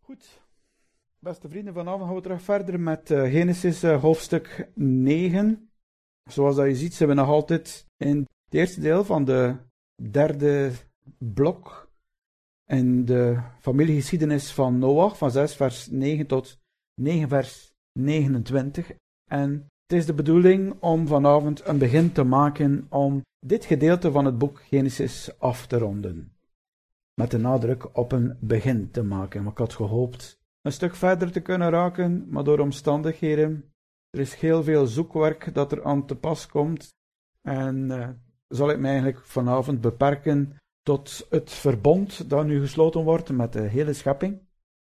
Goed, beste vrienden, vanavond gaan we terug verder met Genesis hoofdstuk 9. Zoals dat je ziet, zijn we nog altijd in het eerste deel van de derde blok in de familiegeschiedenis van Noach, van 6 vers 9 tot 9 vers 29. En het is de bedoeling om vanavond een begin te maken om dit gedeelte van het boek Genesis af te ronden. Met de nadruk op een begin te maken. Maar ik had gehoopt een stuk verder te kunnen raken, maar door omstandigheden, er is heel veel zoekwerk dat er aan te pas komt. En zal ik mij eigenlijk vanavond beperken tot het verbond dat nu gesloten wordt met de hele schepping.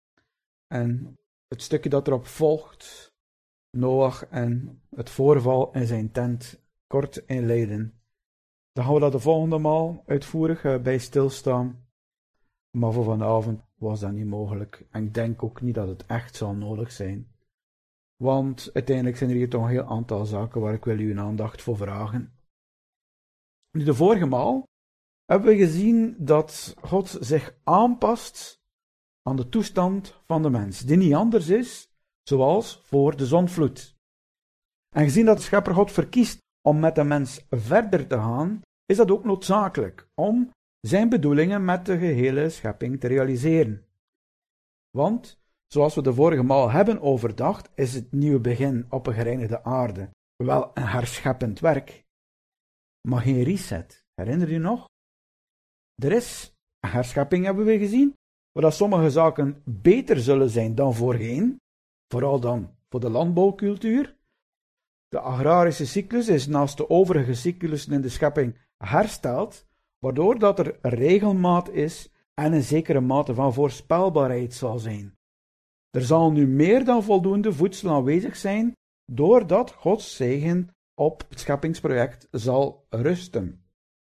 En het stukje dat erop volgt, Noach en het voorval in zijn tent, kort inleiden. Dan gaan we dat de volgende maal uitvoerig bij stilstaan. Maar voor vanavond was dat niet mogelijk. En ik denk ook niet dat het echt zal nodig zijn. Want uiteindelijk zijn er hier toch een heel aantal zaken waar ik wil uw aandacht voor vragen. Nu, de vorige maal hebben we gezien dat God zich aanpast aan de toestand van de mens, die niet anders is, zoals voor de zondvloed. En gezien dat de schepper God verkiest om met de mens verder te gaan, is dat ook noodzakelijk om zijn bedoelingen met de gehele schepping te realiseren. Want, zoals we de vorige maal hebben overdacht, is het nieuwe begin op een gereinigde aarde wel een herscheppend werk, maar geen reset. Herinner je nog? Er is een herschepping, hebben we gezien, waar sommige zaken beter zullen zijn dan voorheen, vooral dan voor de landbouwcultuur. De agrarische cyclus is naast de overige cyclussen in de schepping hersteld, waardoor dat er regelmaat is en een zekere mate van voorspelbaarheid zal zijn. Er zal nu meer dan voldoende voedsel aanwezig zijn, doordat Gods zegen op het scheppingsproject zal rusten.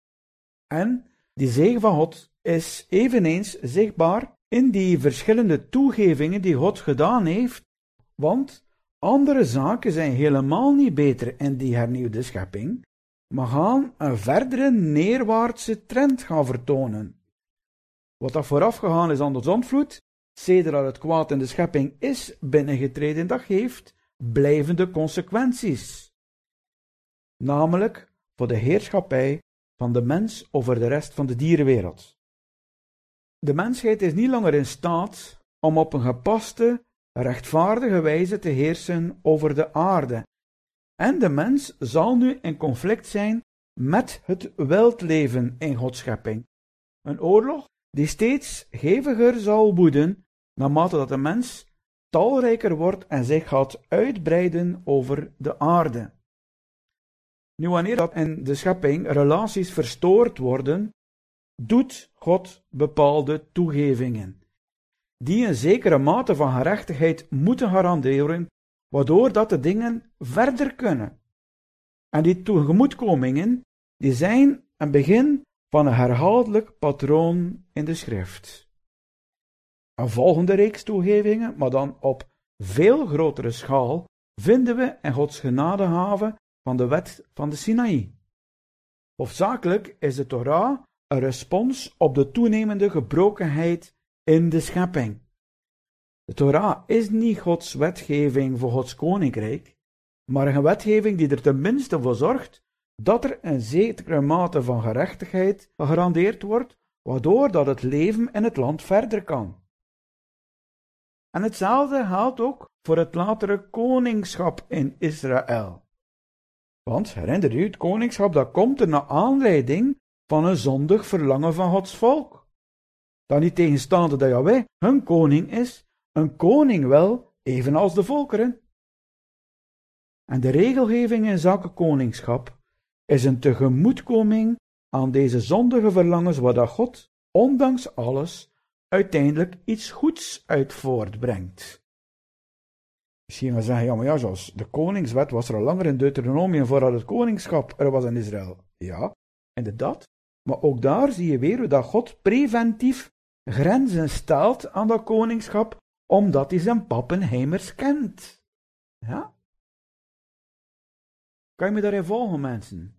En die zegen van God is eveneens zichtbaar in die verschillende toegevingen die God gedaan heeft, want andere zaken zijn helemaal niet beter in die hernieuwde schepping, maar gaan een verdere neerwaartse trend gaan vertonen. Wat dat voorafgegaan is aan de zondvloed, sedert dat het kwaad in de schepping is binnengetreden, dat geeft blijvende consequenties. Namelijk voor de heerschappij van de mens over de rest van de dierenwereld. De mensheid is niet langer in staat om op een gepaste, rechtvaardige wijze te heersen over de aarde. En de mens zal nu in conflict zijn met het wildleven in Gods schepping. Een oorlog die steeds heviger zal woeden, naarmate dat de mens talrijker wordt en zich gaat uitbreiden over de aarde. Nu, wanneer dat in de schepping relaties verstoord worden, doet God bepaalde toegevingen, die een zekere mate van gerechtigheid moeten garanderen, waardoor dat de dingen verder kunnen. En die tegemoetkomingen, die zijn een begin van een herhaaldelijk patroon in de schrift. Een volgende reeks toegevingen, maar dan op veel grotere schaal, vinden we in Gods genadehaven van de wet van de Sinaï. Hoofdzakelijk is de Torah een respons op de toenemende gebrokenheid in de schepping. De Torah is niet Gods wetgeving voor Gods koninkrijk, maar een wetgeving die er tenminste voor zorgt dat er een zekere mate van gerechtigheid gegarandeerd wordt, waardoor dat het leven in het land verder kan. En hetzelfde geldt ook voor het latere koningschap in Israël. Want, herinner u, het koningschap dat komt er naar aanleiding van een zondig verlangen van Gods volk. Dat niet tegenstaande dat Jahweh hun koning is, een koning wel, evenals de volkeren. En de regelgeving in zaken koningschap is een tegemoetkoming aan deze zondige verlangens, waar dat God, ondanks alles, uiteindelijk iets goeds uit voortbrengt. Misschien wel zeggen, ja, maar ja, zoals de koningswet was er al langer in Deuteronomium voordat het koningschap er was in Israël. Ja, inderdaad. Maar ook daar zie je weer hoe dat God preventief grenzen stelt aan dat koningschap, omdat hij zijn pappenheimers kent. Ja? Kan je me daarin volgen, mensen?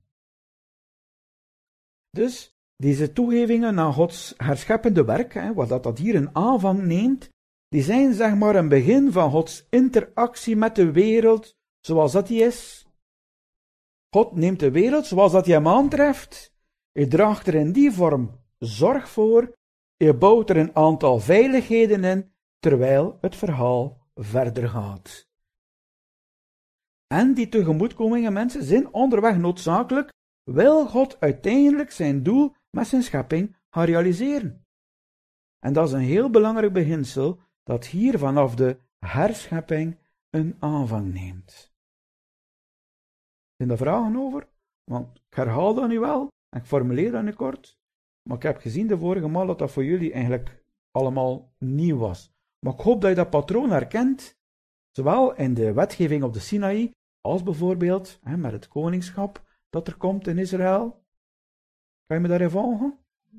Dus deze toegevingen aan Gods herscheppende werk, wat dat hier een aanvang neemt, die zijn zeg maar een begin van Gods interactie met de wereld zoals dat die is. God neemt de wereld zoals dat hij hem aantreft. Hij draagt er in die vorm zorg voor. Hij bouwt er een aantal veiligheden in, terwijl het verhaal verder gaat. En die tegemoetkomingen, mensen, zijn onderweg noodzakelijk, wil God uiteindelijk zijn doel met zijn schepping gaan realiseren. En dat is een heel belangrijk beginsel, dat hier vanaf de herschepping een aanvang neemt. Zijn er vragen over? Want ik herhaal dat nu wel, en ik formuleer dat nu kort, maar ik heb gezien de vorige maal dat dat voor jullie eigenlijk allemaal nieuw was. Maar ik hoop dat je dat patroon herkent, zowel in de wetgeving op de Sinaï, als bijvoorbeeld met het koningschap dat er komt in Israël. Kan je me daarin volgen?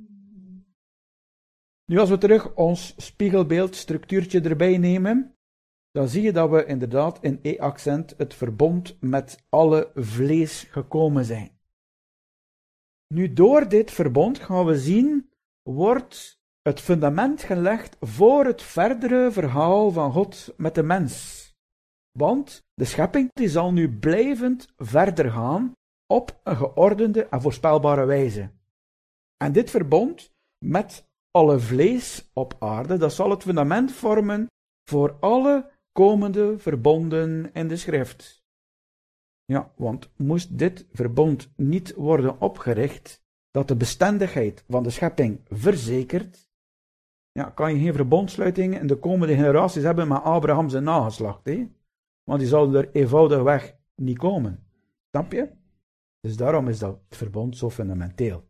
Nu, als we terug ons spiegelbeeldstructuurtje erbij nemen, dan zie je dat we inderdaad in E-accent het verbond met alle vlees gekomen zijn. Nu, door dit verbond gaan we zien, wordt het fundament gelegd voor het verdere verhaal van God met de mens. Want de schepping die zal nu blijvend verder gaan op een geordende en voorspelbare wijze. En dit verbond met alle vlees op aarde, dat zal het fundament vormen voor alle komende verbonden in de schrift. Ja, want moest dit verbond niet worden opgericht, dat de bestendigheid van de schepping verzekert, ja, kan je geen verbondsluiting in de komende generaties hebben met Abraham zijn nageslacht, want die zouden er eenvoudigweg niet komen. Snap je? Dus daarom is dat verbond zo fundamenteel.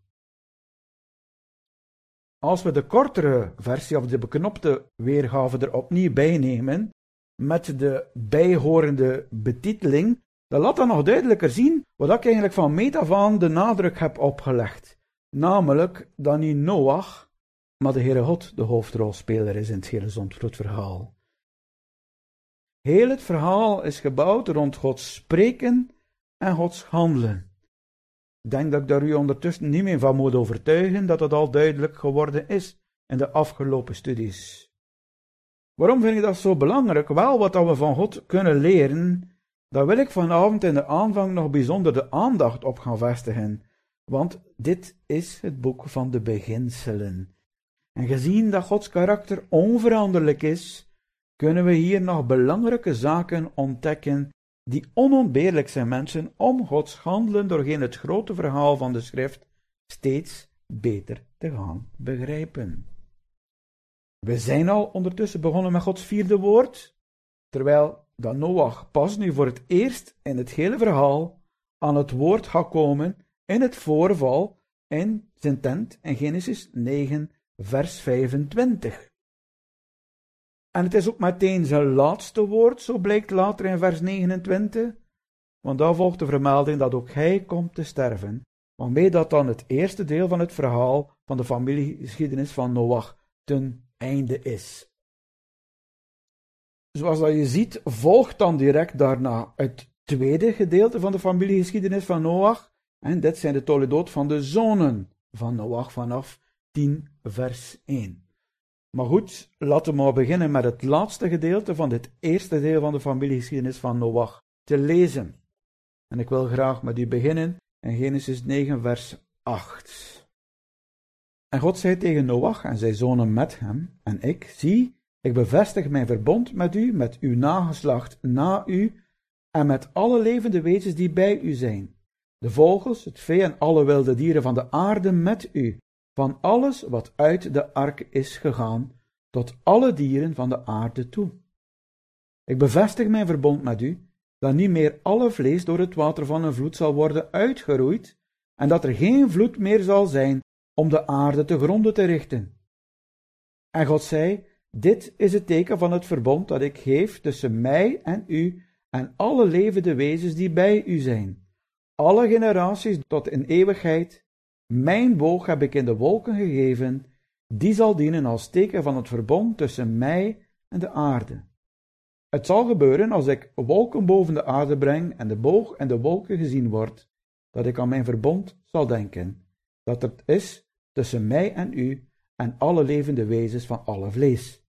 Als we de kortere versie of de beknopte weergave er opnieuw bij nemen, met de bijhorende betiteling, dan laat dat nog duidelijker zien wat ik eigenlijk van meet af aan de nadruk heb opgelegd. Namelijk dat niet Noach, maar de Heere God de hoofdrolspeler is in het hele zondvloedverhaal. Heel het verhaal is gebouwd rond Gods spreken en Gods handelen. Ik denk dat ik daar u ondertussen niet meer van moet overtuigen dat het al duidelijk geworden is in de afgelopen studies. Waarom vind ik dat zo belangrijk? Wel, wat we van God kunnen leren, daar wil ik vanavond in de aanvang nog bijzonder de aandacht op gaan vestigen. Want dit is het boek van de beginselen. En gezien dat Gods karakter onveranderlijk is, kunnen we hier nog belangrijke zaken ontdekken die onontbeerlijk zijn, mensen, om Gods handelen doorheen het grote verhaal van de schrift steeds beter te gaan begrijpen. We zijn al ondertussen begonnen met Gods vierde woord, terwijl dat Noach pas nu voor het eerst in het hele verhaal aan het woord gaat komen in het voorval in zijn tent in Genesis 9, vers 25. En het is ook meteen zijn laatste woord, zo blijkt later in vers 29, want daar volgt de vermelding dat ook hij komt te sterven, waarmee dat dan het eerste deel van het verhaal van de familiegeschiedenis van Noach ten einde is. Zoals dat je ziet, volgt dan direct daarna het tweede gedeelte van de familiegeschiedenis van Noach, en dit zijn de toledoot van de zonen van Noach vanaf 10 vers 1. Maar goed, laten we maar beginnen met het laatste gedeelte van dit eerste deel van de familiegeschiedenis van Noach te lezen. En ik wil graag met u beginnen in Genesis 9 vers 8. En God zei tegen Noach en zijn zonen met hem, en ik, zie, ik bevestig mijn verbond met uw nageslacht na u, en met alle levende wezens die bij u zijn, de vogels, het vee en alle wilde dieren van de aarde met u, van alles wat uit de ark is gegaan, tot alle dieren van de aarde toe. Ik bevestig mijn verbond met u, dat niet meer alle vlees door het water van een vloed zal worden uitgeroeid, en dat er geen vloed meer zal zijn om de aarde te gronde te richten. En God zei, dit is het teken van het verbond dat ik geef tussen mij en u en alle levende wezens die bij u zijn. Alle generaties tot in eeuwigheid. Mijn boog heb ik in de wolken gegeven, die zal dienen als teken van het verbond tussen mij en de aarde. Het zal gebeuren als ik wolken boven de aarde breng en de boog en de wolken gezien wordt, dat ik aan mijn verbond zal denken, dat het is tussen mij en u en alle levende wezens van alle vlees.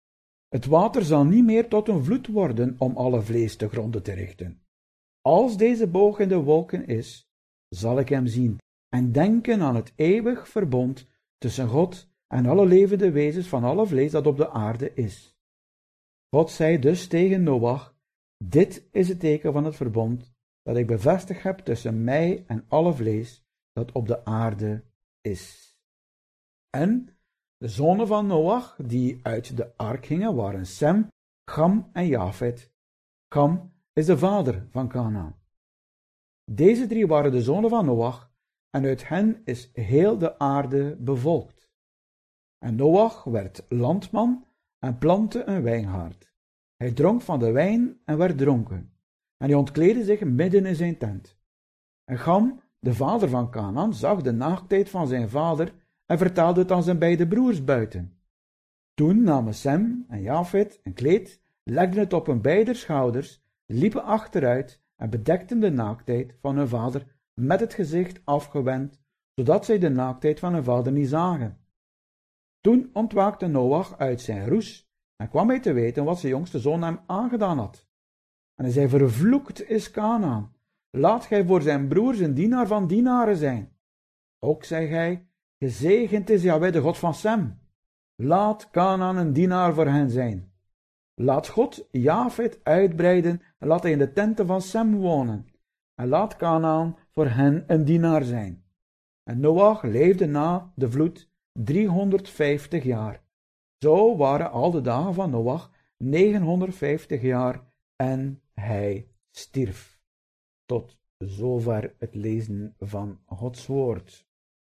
Het water zal niet meer tot een vloed worden om alle vlees te gronden te richten. Als deze boog in de wolken is, zal ik hem zien en denken aan het eeuwig verbond tussen God en alle levende wezens van alle vlees dat op de aarde is. God zei dus tegen Noach: dit is het teken van het verbond dat ik bevestigd heb tussen mij en alle vlees dat op de aarde is. En de zonen van Noach die uit de ark gingen waren Sem, Cham en Jafet. Cham is de vader van Kanaan. Deze drie waren de zonen van Noach en uit hen is heel de aarde bevolkt. En Noach werd landman en plantte een wijngaard. Hij dronk van de wijn en werd dronken. En hij ontkleedde zich midden in zijn tent. En Cham, de vader van Kanaan, zag de naaktheid van zijn vader en vertaalde het aan zijn beide broers buiten. Toen namen Sem en Jafet een kleed, legden het op hun beider schouders, liepen achteruit en bedekten de naaktheid van hun vader met het gezicht afgewend, zodat zij de naaktheid van hun vader niet zagen. Toen ontwaakte Noach uit zijn roes en kwam hij te weten wat zijn jongste zoon hem aangedaan had. En hij zei: vervloekt is Kanaan, laat gij voor zijn broers een dienaar van dienaren zijn. Ook zei hij: gezegend is Jahweh de God van Sem, laat Kanaan een dienaar voor hen zijn. Laat God Jafet uitbreiden en laat hij in de tenten van Sem wonen. En laat Kanaan voor hen een dienaar zijn. En Noach leefde na de vloed 350 jaar. Zo waren al de dagen van Noach 950 jaar en hij stierf. Tot zover het lezen van Gods woord.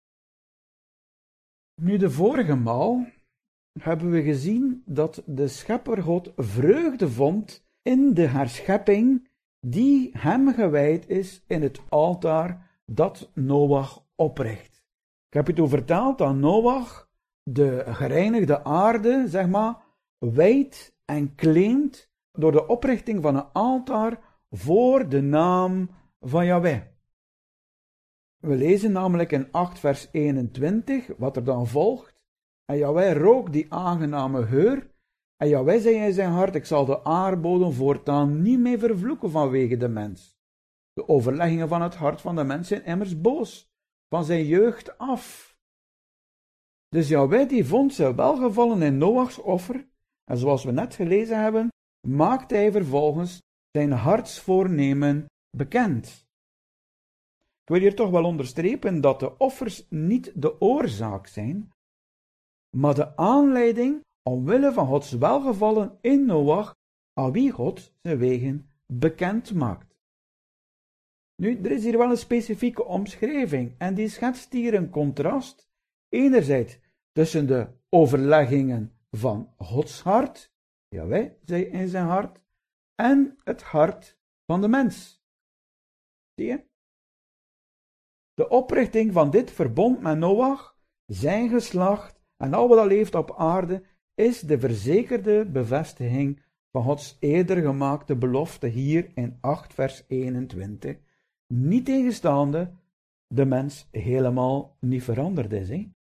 Nu, de vorige maal hebben we gezien dat de schepper God vreugde vond in de herschepping die hem gewijd is in het altaar dat Noach opricht. Ik heb je toen verteld dat Noach de gereinigde aarde, wijdt en claimt door de oprichting van een altaar voor de naam van Jahweh. We lezen namelijk in 8 vers 21 wat er dan volgt. En Jahweh rook die aangename geur. En Jahweh zei in zijn hart: ik zal de aardbodem voortaan niet meer vervloeken vanwege de mens. De overleggingen van het hart van de mens zijn immers boos, van zijn jeugd af. Dus Jahweh die vond zijn welgevallen in Noachs offer. En zoals we net gelezen hebben, maakte hij vervolgens zijn hartsvoornemen bekend. Ik wil hier toch wel onderstrepen dat de offers niet de oorzaak zijn, maar de aanleiding omwille van Gods welgevallen in Noach, aan wie God zijn wegen bekend maakt. Nu, er is hier wel een specifieke omschrijving, en die schetst hier een contrast, enerzijds tussen de overleggingen van Gods hart, Jahweh zei in zijn hart, en het hart van de mens. Zie je? De oprichting van dit verbond met Noach, zijn geslacht en al wat dat leeft op aarde, is de verzekerde bevestiging van Gods eerder gemaakte belofte hier in 8 vers 21, niet tegenstaande de mens helemaal niet veranderd is.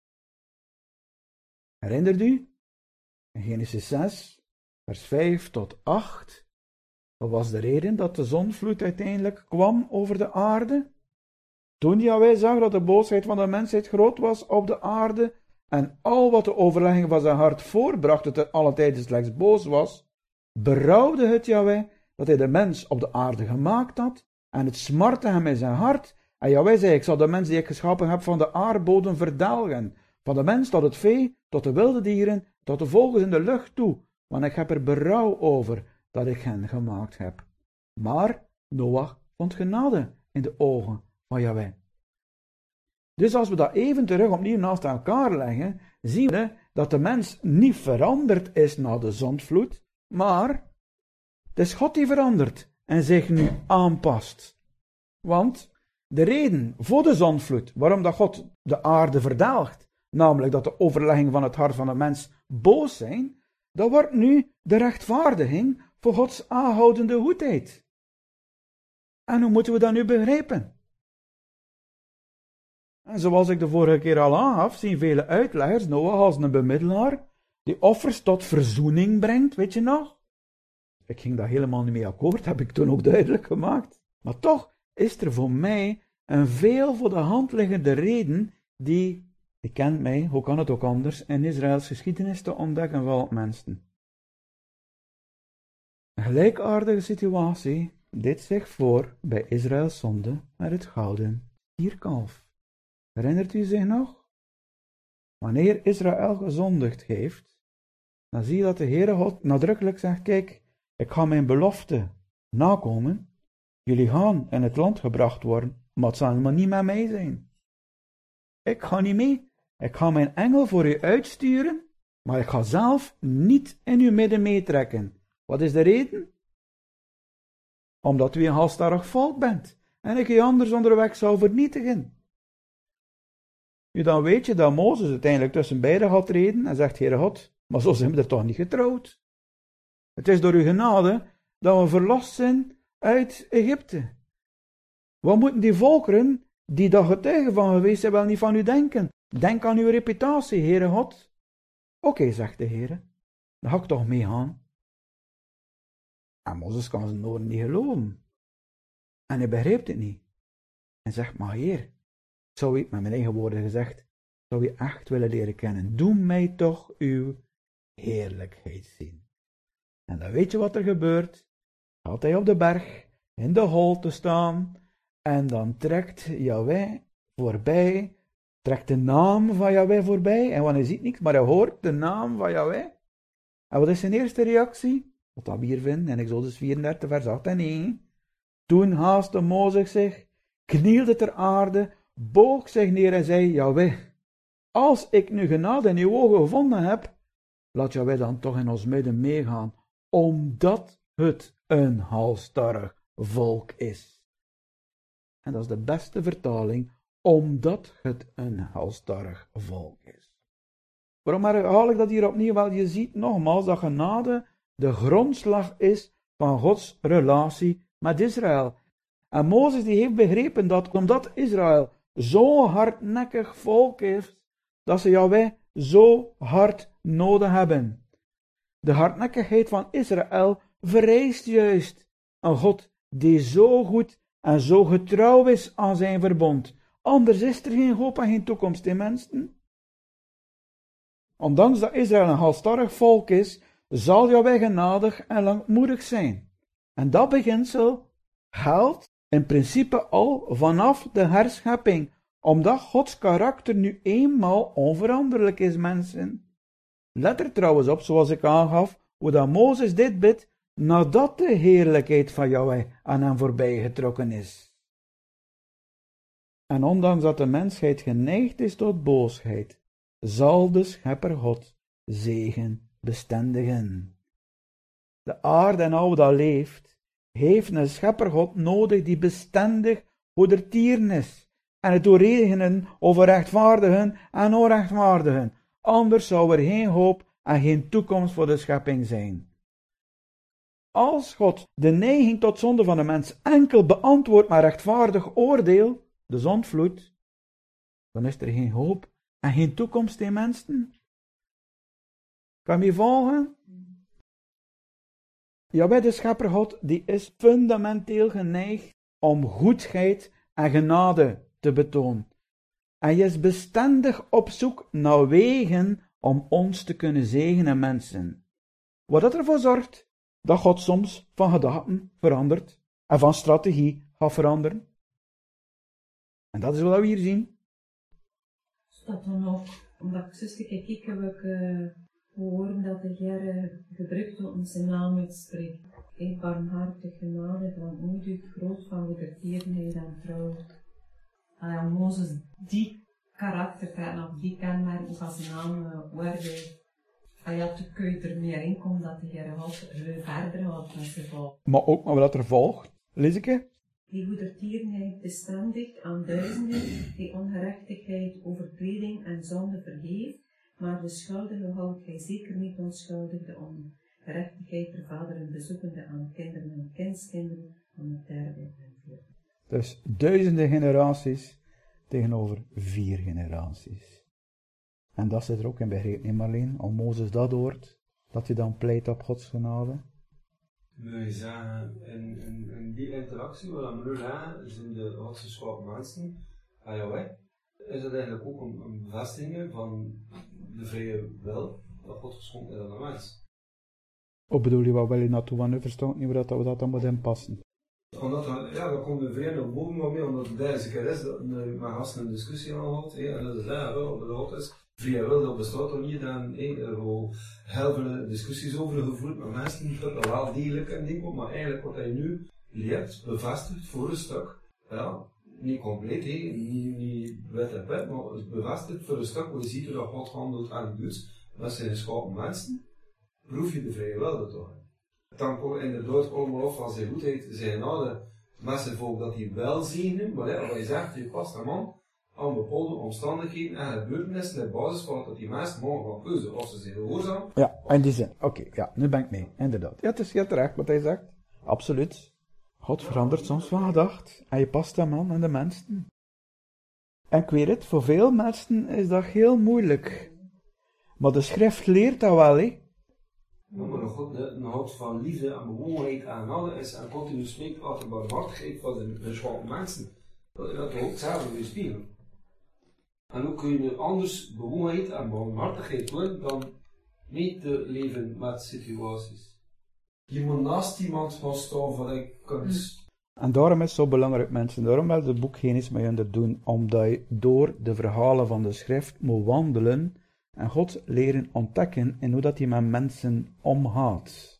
Herinnert u? In Genesis 6, vers 5 tot 8, wat was de reden dat de zondvloed uiteindelijk kwam over de aarde? Toen Jahweh zag dat de boosheid van de mensheid groot was op de aarde en al wat de overlegging van zijn hart voorbracht, dat hij alle tijden slechts boos was, berouwde het Jahweh dat hij de mens op de aarde gemaakt had en het smartte hem in zijn hart. En Jahweh zei: ik zal de mens die ik geschapen heb van de aardbodem verdelgen, van de mens tot het vee, tot de wilde dieren, tot de vogels in de lucht toe, want ik heb er berouw over dat ik hen gemaakt heb. Maar Noach vond genade in de ogen van Jahweh. Dus als we dat even terug opnieuw naast elkaar leggen, zien we dat de mens niet veranderd is na de zondvloed, maar het is God die verandert en zich nu aanpast. Want de reden voor de zondvloed, waarom dat God de aarde verdelgt, namelijk dat de overleggingen van het hart van de mens boos zijn, dat wordt nu de rechtvaardiging voor Gods aanhoudende goedheid. En hoe moeten we dat nu begrijpen? En zoals ik de vorige keer al aangaf, zien vele uitleggers Noach als een bemiddelaar die offers tot verzoening brengt, weet je nog? Ik ging daar helemaal niet mee akkoord, heb ik toen ook duidelijk gemaakt. Maar toch is er voor mij een veel voor de hand liggende reden die, je kent mij, hoe kan het ook anders, in Israëls geschiedenis te ontdekken valt mensen. Een gelijkaardige situatie deed zich voor bij Israëls zonde met het gouden stierkalf. Herinnert u zich nog? Wanneer Israël gezondigd heeft, dan zie je dat de Heere God nadrukkelijk zegt, kijk, ik ga mijn belofte nakomen, jullie gaan in het land gebracht worden, maar het zal helemaal niet met mij zijn. Ik ga niet mee, ik ga mijn engel voor u uitsturen, maar ik ga zelf niet in uw midden meetrekken. Wat is de reden? Omdat u een halstarrig volk bent, en ik u anders onderweg zou vernietigen. Nu dan weet je dat Mozes uiteindelijk tussen beiden gaat treden en zegt, Heere God, maar zo zijn we er toch niet getrouwd. Het is door uw genade dat we verlost zijn uit Egypte. Wat moeten die volkeren, die daar getuigen van geweest zijn, wel niet van u denken? Denk aan uw reputatie, Heere God. Oké, zegt de Heere, dan ga ik toch meegaan. En Mozes kan zijn oren niet geloven. En hij begrijpt het niet. En zegt, maar Heer, zou ik met mijn eigen woorden gezegd, zou je echt willen leren kennen, doe mij toch uw heerlijkheid zien. En dan weet je wat er gebeurt. Gaat hij op de berg, in de holte staan, en dan trekt Yahweh voorbij, trekt de naam van Yahweh voorbij, en want hij ziet niks, maar hij hoort de naam van Yahweh. En wat is zijn eerste reactie? Wat we hier vinden in Exodus 34, vers 8 en 9. Toen haastte Mozes zich, knielde ter aarde, boog zich neer en zei, Yahweh, als ik nu genade in uw ogen gevonden heb, laat Yahweh dan toch in ons midden meegaan, omdat het een halstarrig volk is. En dat is de beste vertaling, omdat het een halstarrig volk is. Waarom herhaal ik dat hier opnieuw? Wel, je ziet nogmaals dat genade de grondslag is van Gods relatie met Israël. En Mozes die heeft begrepen dat omdat Israël zo'n hardnekkig volk is, dat ze Yahweh zo hard nodig hebben. De hardnekkigheid van Israël vereist juist een God die zo goed en zo getrouw is aan zijn verbond. Anders is er geen hoop en geen toekomst in mensen. Ondanks dat Israël een halstarrig volk is, zal Yahweh genadig en langmoedig zijn. En dat beginsel geldt in principe al vanaf de herschepping, omdat Gods karakter nu eenmaal onveranderlijk is, mensen. Let er trouwens op, zoals ik aangaf, hoe dat Mozes dit bidt, nadat de heerlijkheid van Yahweh aan hem voorbij getrokken is. En ondanks dat de mensheid geneigd is tot boosheid, zal de Schepper God zegen bestendigen. De aarde en al dat leeft, heeft een Schepper God nodig die bestendig goedertieren is, en het doorregenen over rechtvaardigen en onrechtvaardigen. Anders zou er geen hoop en geen toekomst voor de schepping zijn. Als God de neiging tot zonde van de mens enkel beantwoordt met rechtvaardig oordeel, de zondvloed, dan is er geen hoop en geen toekomst in mensen. Kan je volgen? Jawel, de Schepper God, die is fundamenteel geneigd om goedheid en genade te betonen. En je is bestendig op zoek naar wegen om ons te kunnen zegenen, mensen. Wat dat ervoor zorgt dat God soms van gedachten verandert en van strategie gaat veranderen. En dat is wat we hier zien. Dat dan ook, omdat ik zuster kijk, heb ik horen dat de Heer gebruikt om zijn naam uitspreekt. Kijk, barmhartig, genade, langmoedig, groot van goedertierenheid en trouw. En Mozes die karaktertrekken of die kenmerken van zijn naam worden. En ja, toen kun je er meer in komen dat de Heer verder gaat met zijn volk. Maar ook maar wat er volgt. Lees ik het? Die goedertierenheid bestendigt aan duizenden, die ongerechtigheid, overtreding en zonde vergeeft, maar de schuldige houdt hij zeker niet onschuldig, de ongerechtigheid der vaderen bezoekende aan kinderen en kindskinderen van het derde en vierde. Dus duizenden generaties tegenover 4 generaties. En dat zit er ook in begrepen, niet Marleen? Als Mozes dat hoort, dat hij dan pleit op Gods genade. Wil je zeggen, in die interactie waar we nu hebben, zijn de Godse geschapen mensen, en Yahweh, is het eigenlijk ook een bevestiging van de vrije wil dat God geschonken is aan de mens. Wat bedoel je, wat wil je naartoe? Want nu versta ik niet hoe we dat dan moeten inpassen. Omdat, ja, dan komt de vrije naar boven maar mee, omdat het deze keer is dat mijn gasten een discussie aan had, en dat is wel, dat God is. Vrije wil, dat bestaat toch niet, en er hebben heel veel discussies over gevoerd met mensen, dat wel degelijk en dingen, maar eigenlijk wat hij nu leert, bevestigt voor een stuk, ja, niet compleet, niet wet en pet, maar het bevestigt voor een stuk, waar je ziet hoe dat God handelt en doet, met zijn geschapen mensen, proef je de vrije wil er toch in. Dan komt inderdaad allemaal af van zijn goedheid, zijn genade, met zijn volk dat hij wel zegenen, maar wat je zegt, je past een man, aan bepaalde omstandigheden en gebeurtenissen op basis van dat die mensen mogen gaan keuzen of ze zijn gehoorzaam. Ja, in die zin. Oké, ja, nu ben ik mee, inderdaad. Ja, het is heel terecht wat hij zegt. Absoluut. God verandert soms van gedacht en je past hem aan de mensen. En ik weet het, voor veel mensen is dat heel moeilijk. Maar de schrift leert dat wel, hè. Ja, maar een God van liefde en bewogenheid en alle is en continu spreekt uit de barmhartigheid van de zwakke mensen. Dat is ook hetzelfde weer spiegelen. En hoe kun je anders bewogenheid en barmhartigheid doen dan mee te leven met situaties. Je moet naast iemand gaan staan van ik kan. En daarom is het zo belangrijk, mensen. Daarom wil het boek Genesis met je doen. Omdat je door de verhalen van de schrift moet wandelen en God leren ontdekken in hoe dat hij met mensen omgaat.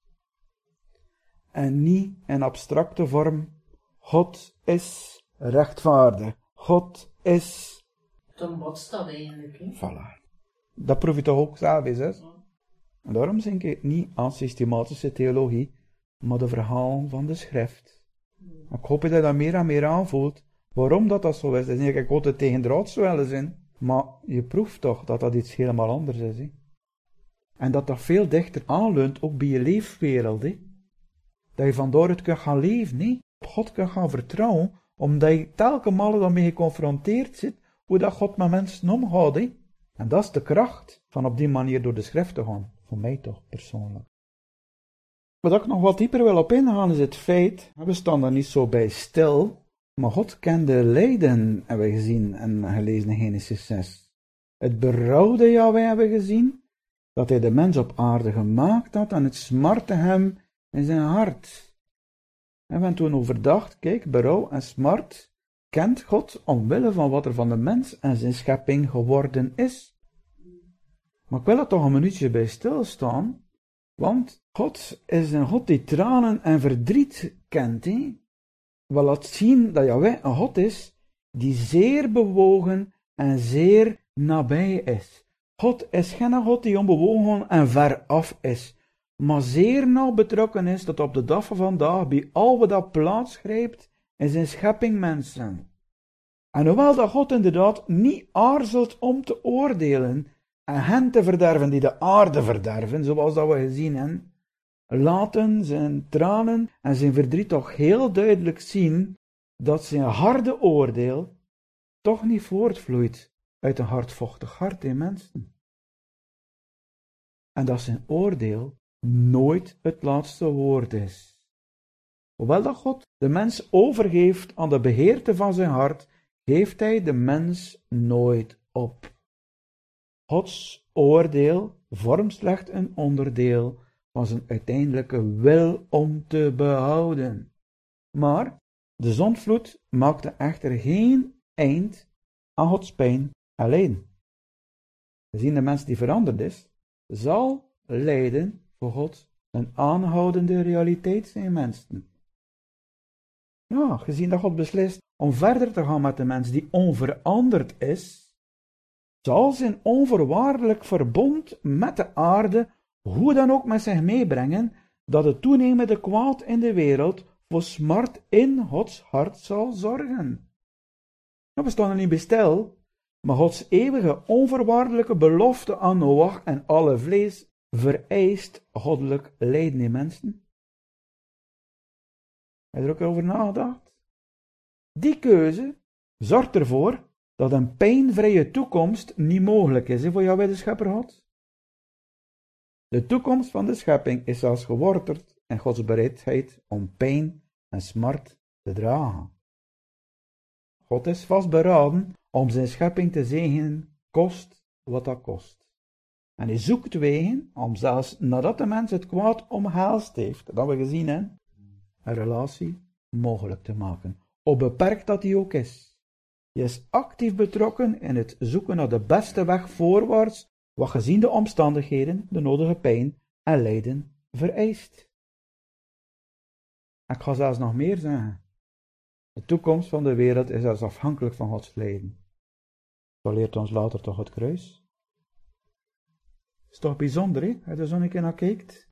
En niet in abstracte vorm. God is rechtvaardig. God is. Dan botst dat eigenlijk, hè? Voilà. Dat proef je toch ook zelf eens, hè? En daarom denk ik niet aan systematische theologie, maar de verhalen van de schrift. Ik hoop dat je dat meer en meer aanvoelt. Waarom dat zo is. Het is niet dat ik altijd tegen draad zou willen zijn, maar je proeft toch dat dat iets helemaal anders is, hè? En dat dat veel dichter aanleunt, ook bij je leefwereld, hè? Dat je van daaruit kunt gaan leven, hè? Op God kunt gaan vertrouwen, omdat je telkens malen daarmee geconfronteerd zit, hoe dat God met mensen omgaat, hè? En dat is de kracht van op die manier door de schrift te gaan. Voor mij toch, persoonlijk. Wat ik nog wat dieper wil op ingaan is het feit, we staan er niet zo bij stil, maar God kende lijden, hebben we gezien en gelezen in Genesis 6. Het berouwde Yahweh hebben we gezien, dat hij de mens op aarde gemaakt had en het smartte hem in zijn hart. En we hebben toen overdacht, kijk, berouw en smart kent God omwille van wat er van de mens en zijn schepping geworden is. Maar ik wil er toch een minuutje bij stilstaan, want God is een God die tranen en verdriet kent, hè? Wat laat zien dat Yahweh een God is die zeer bewogen en zeer nabij is. God is geen God die onbewogen en ver af is, maar zeer nauw betrokken is tot op de dag van vandaag bij al wat dat plaatsgrijpt in zijn schepping mensen. En hoewel dat God inderdaad niet aarzelt om te oordelen en hen te verderven die de aarde verderven, zoals dat we gezien hebben, laten zijn tranen en zijn verdriet toch heel duidelijk zien dat zijn harde oordeel toch niet voortvloeit uit een hardvochtig hart in mensen. En dat zijn oordeel nooit het laatste woord is. Hoewel dat God de mens overgeeft aan de beheerte van zijn hart, geeft hij de mens nooit op. Gods oordeel vormt slechts een onderdeel van zijn uiteindelijke wil om te behouden. Maar de zondvloed maakte echter geen eind aan Gods pijn alleen. Gezien de mens die veranderd is, zal lijden voor God een aanhoudende realiteit zijn, mensen. Ja, gezien dat God beslist om verder te gaan met de mens die onveranderd is, zal zijn onvoorwaardelijk verbond met de aarde hoe dan ook met zich meebrengen dat het toenemende kwaad in de wereld voor smart in Gods hart zal zorgen. We staan er niet bij stil, maar Gods eeuwige onvoorwaardelijke belofte aan Noach en alle vlees vereist goddelijk lijden in mensen. Heb je er ook over nagedacht? Die keuze zorgt ervoor dat een pijnvrije toekomst niet mogelijk is voor jouw de schepper God. De toekomst van de schepping is zelfs geworteld in Gods bereidheid om pijn en smart te dragen. God is vastberaden om zijn schepping te zegenen, kost wat dat kost. En hij zoekt wegen om zelfs nadat de mens het kwaad omhelst heeft, dat we gezien hebben, een relatie mogelijk te maken. Hoe beperkt dat die ook is. Je is actief betrokken in het zoeken naar de beste weg voorwaarts, wat gezien de omstandigheden de nodige pijn en lijden vereist. Ik ga zelfs nog meer zeggen. De toekomst van de wereld is zelfs afhankelijk van Gods lijden. Dat leert ons later toch het kruis. Is toch bijzonder, hè? Als je zo een keer naar kijkt.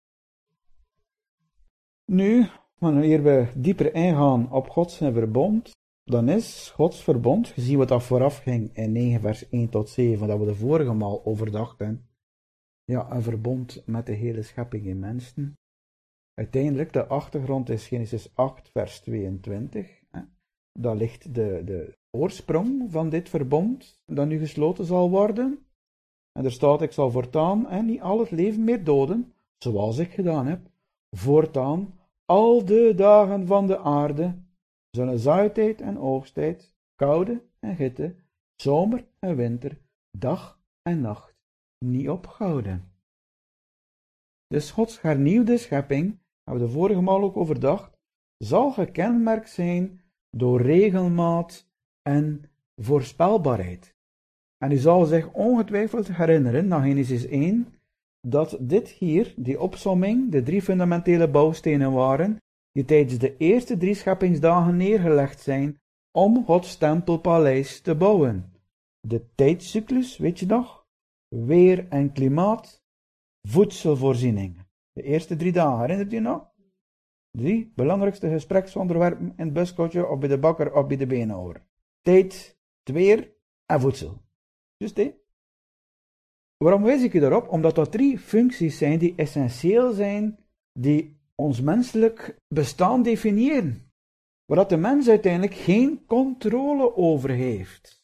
Nu, wanneer we dieper ingaan op Gods verbond, dan is Gods verbond, gezien wat dat vooraf ging in 9 vers 1 tot 7, dat we de vorige maal overdachten, ja, een verbond met de hele schepping in mensen. Uiteindelijk, de achtergrond is Genesis 8 vers 22. Daar ligt de oorsprong van dit verbond, dat nu gesloten zal worden. En er staat, ik zal voortaan niet al het leven meer doden, zoals ik gedaan heb. Voortaan, al de dagen van de aarde, zullen zaaitijd en oogsttijd, koude en hitte, zomer en winter, dag en nacht, niet ophouden. Dus Gods hernieuwde schepping, hebben we de vorige maal ook overdacht, zal gekenmerkt zijn door regelmaat en voorspelbaarheid. En u zal zich ongetwijfeld herinneren, na Genesis 1, dat dit hier, die opsomming, de 3 fundamentele bouwstenen waren, die tijdens de eerste 3 scheppingsdagen neergelegd zijn, om Gods tempelpaleis te bouwen. De tijdscyclus, weet je nog? Weer en klimaat, voedselvoorziening. De eerste 3 dagen, herinnert u nog? 3 belangrijkste gespreksonderwerpen in het buskotje of bij de bakker of bij de beenhouwer. Tijd, weer en voedsel. Juist hè? Waarom wijs ik u daarop? Omdat dat 3 functies zijn die essentieel zijn, die ons menselijk bestaan definiëren. Waar dat de mens uiteindelijk geen controle over heeft.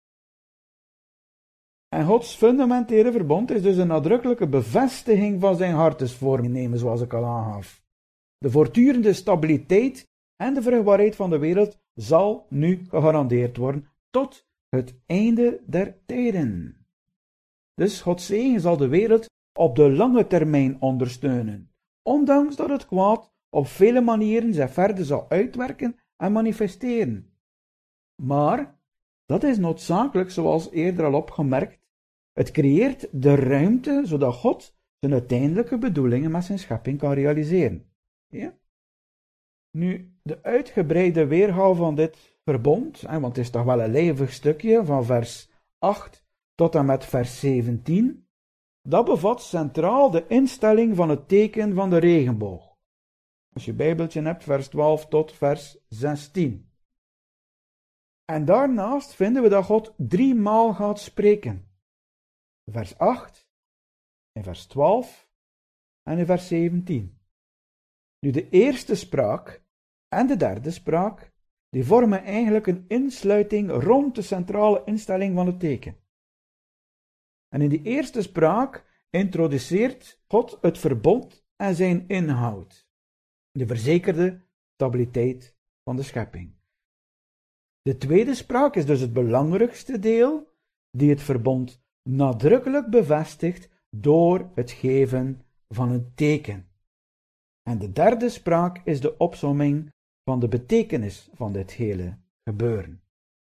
En Gods fundamentele verbond is dus een nadrukkelijke bevestiging van zijn hartesvoornemen, zoals ik al aangaf. De voortdurende stabiliteit en de vruchtbaarheid van de wereld zal nu gegarandeerd worden tot het einde der tijden. Dus Gods zegen zal de wereld op de lange termijn ondersteunen, ondanks dat het kwaad op vele manieren zich verder zal uitwerken en manifesteren. Maar dat is noodzakelijk, zoals eerder al opgemerkt, het creëert de ruimte zodat God zijn uiteindelijke bedoelingen met zijn schepping kan realiseren. Ja? Nu, de uitgebreide weergave van dit verbond, want het is toch wel een lijvig stukje van vers 8 tot en met vers 17, dat bevat centraal de instelling van het teken van de regenboog. Als je Bijbeltje hebt, vers 12 tot vers 16. En daarnaast vinden we dat God 3 maal gaat spreken. Vers 8, in vers 12 en in vers 17. Nu, de eerste spraak en de derde spraak, die vormen eigenlijk een insluiting rond de centrale instelling van het teken. En in die eerste spraak introduceert God het verbond en zijn inhoud. De verzekerde stabiliteit van de schepping. De tweede spraak is dus het belangrijkste deel, die het verbond nadrukkelijk bevestigt door het geven van een teken. En de derde spraak is de opsomming van de betekenis van dit hele gebeuren.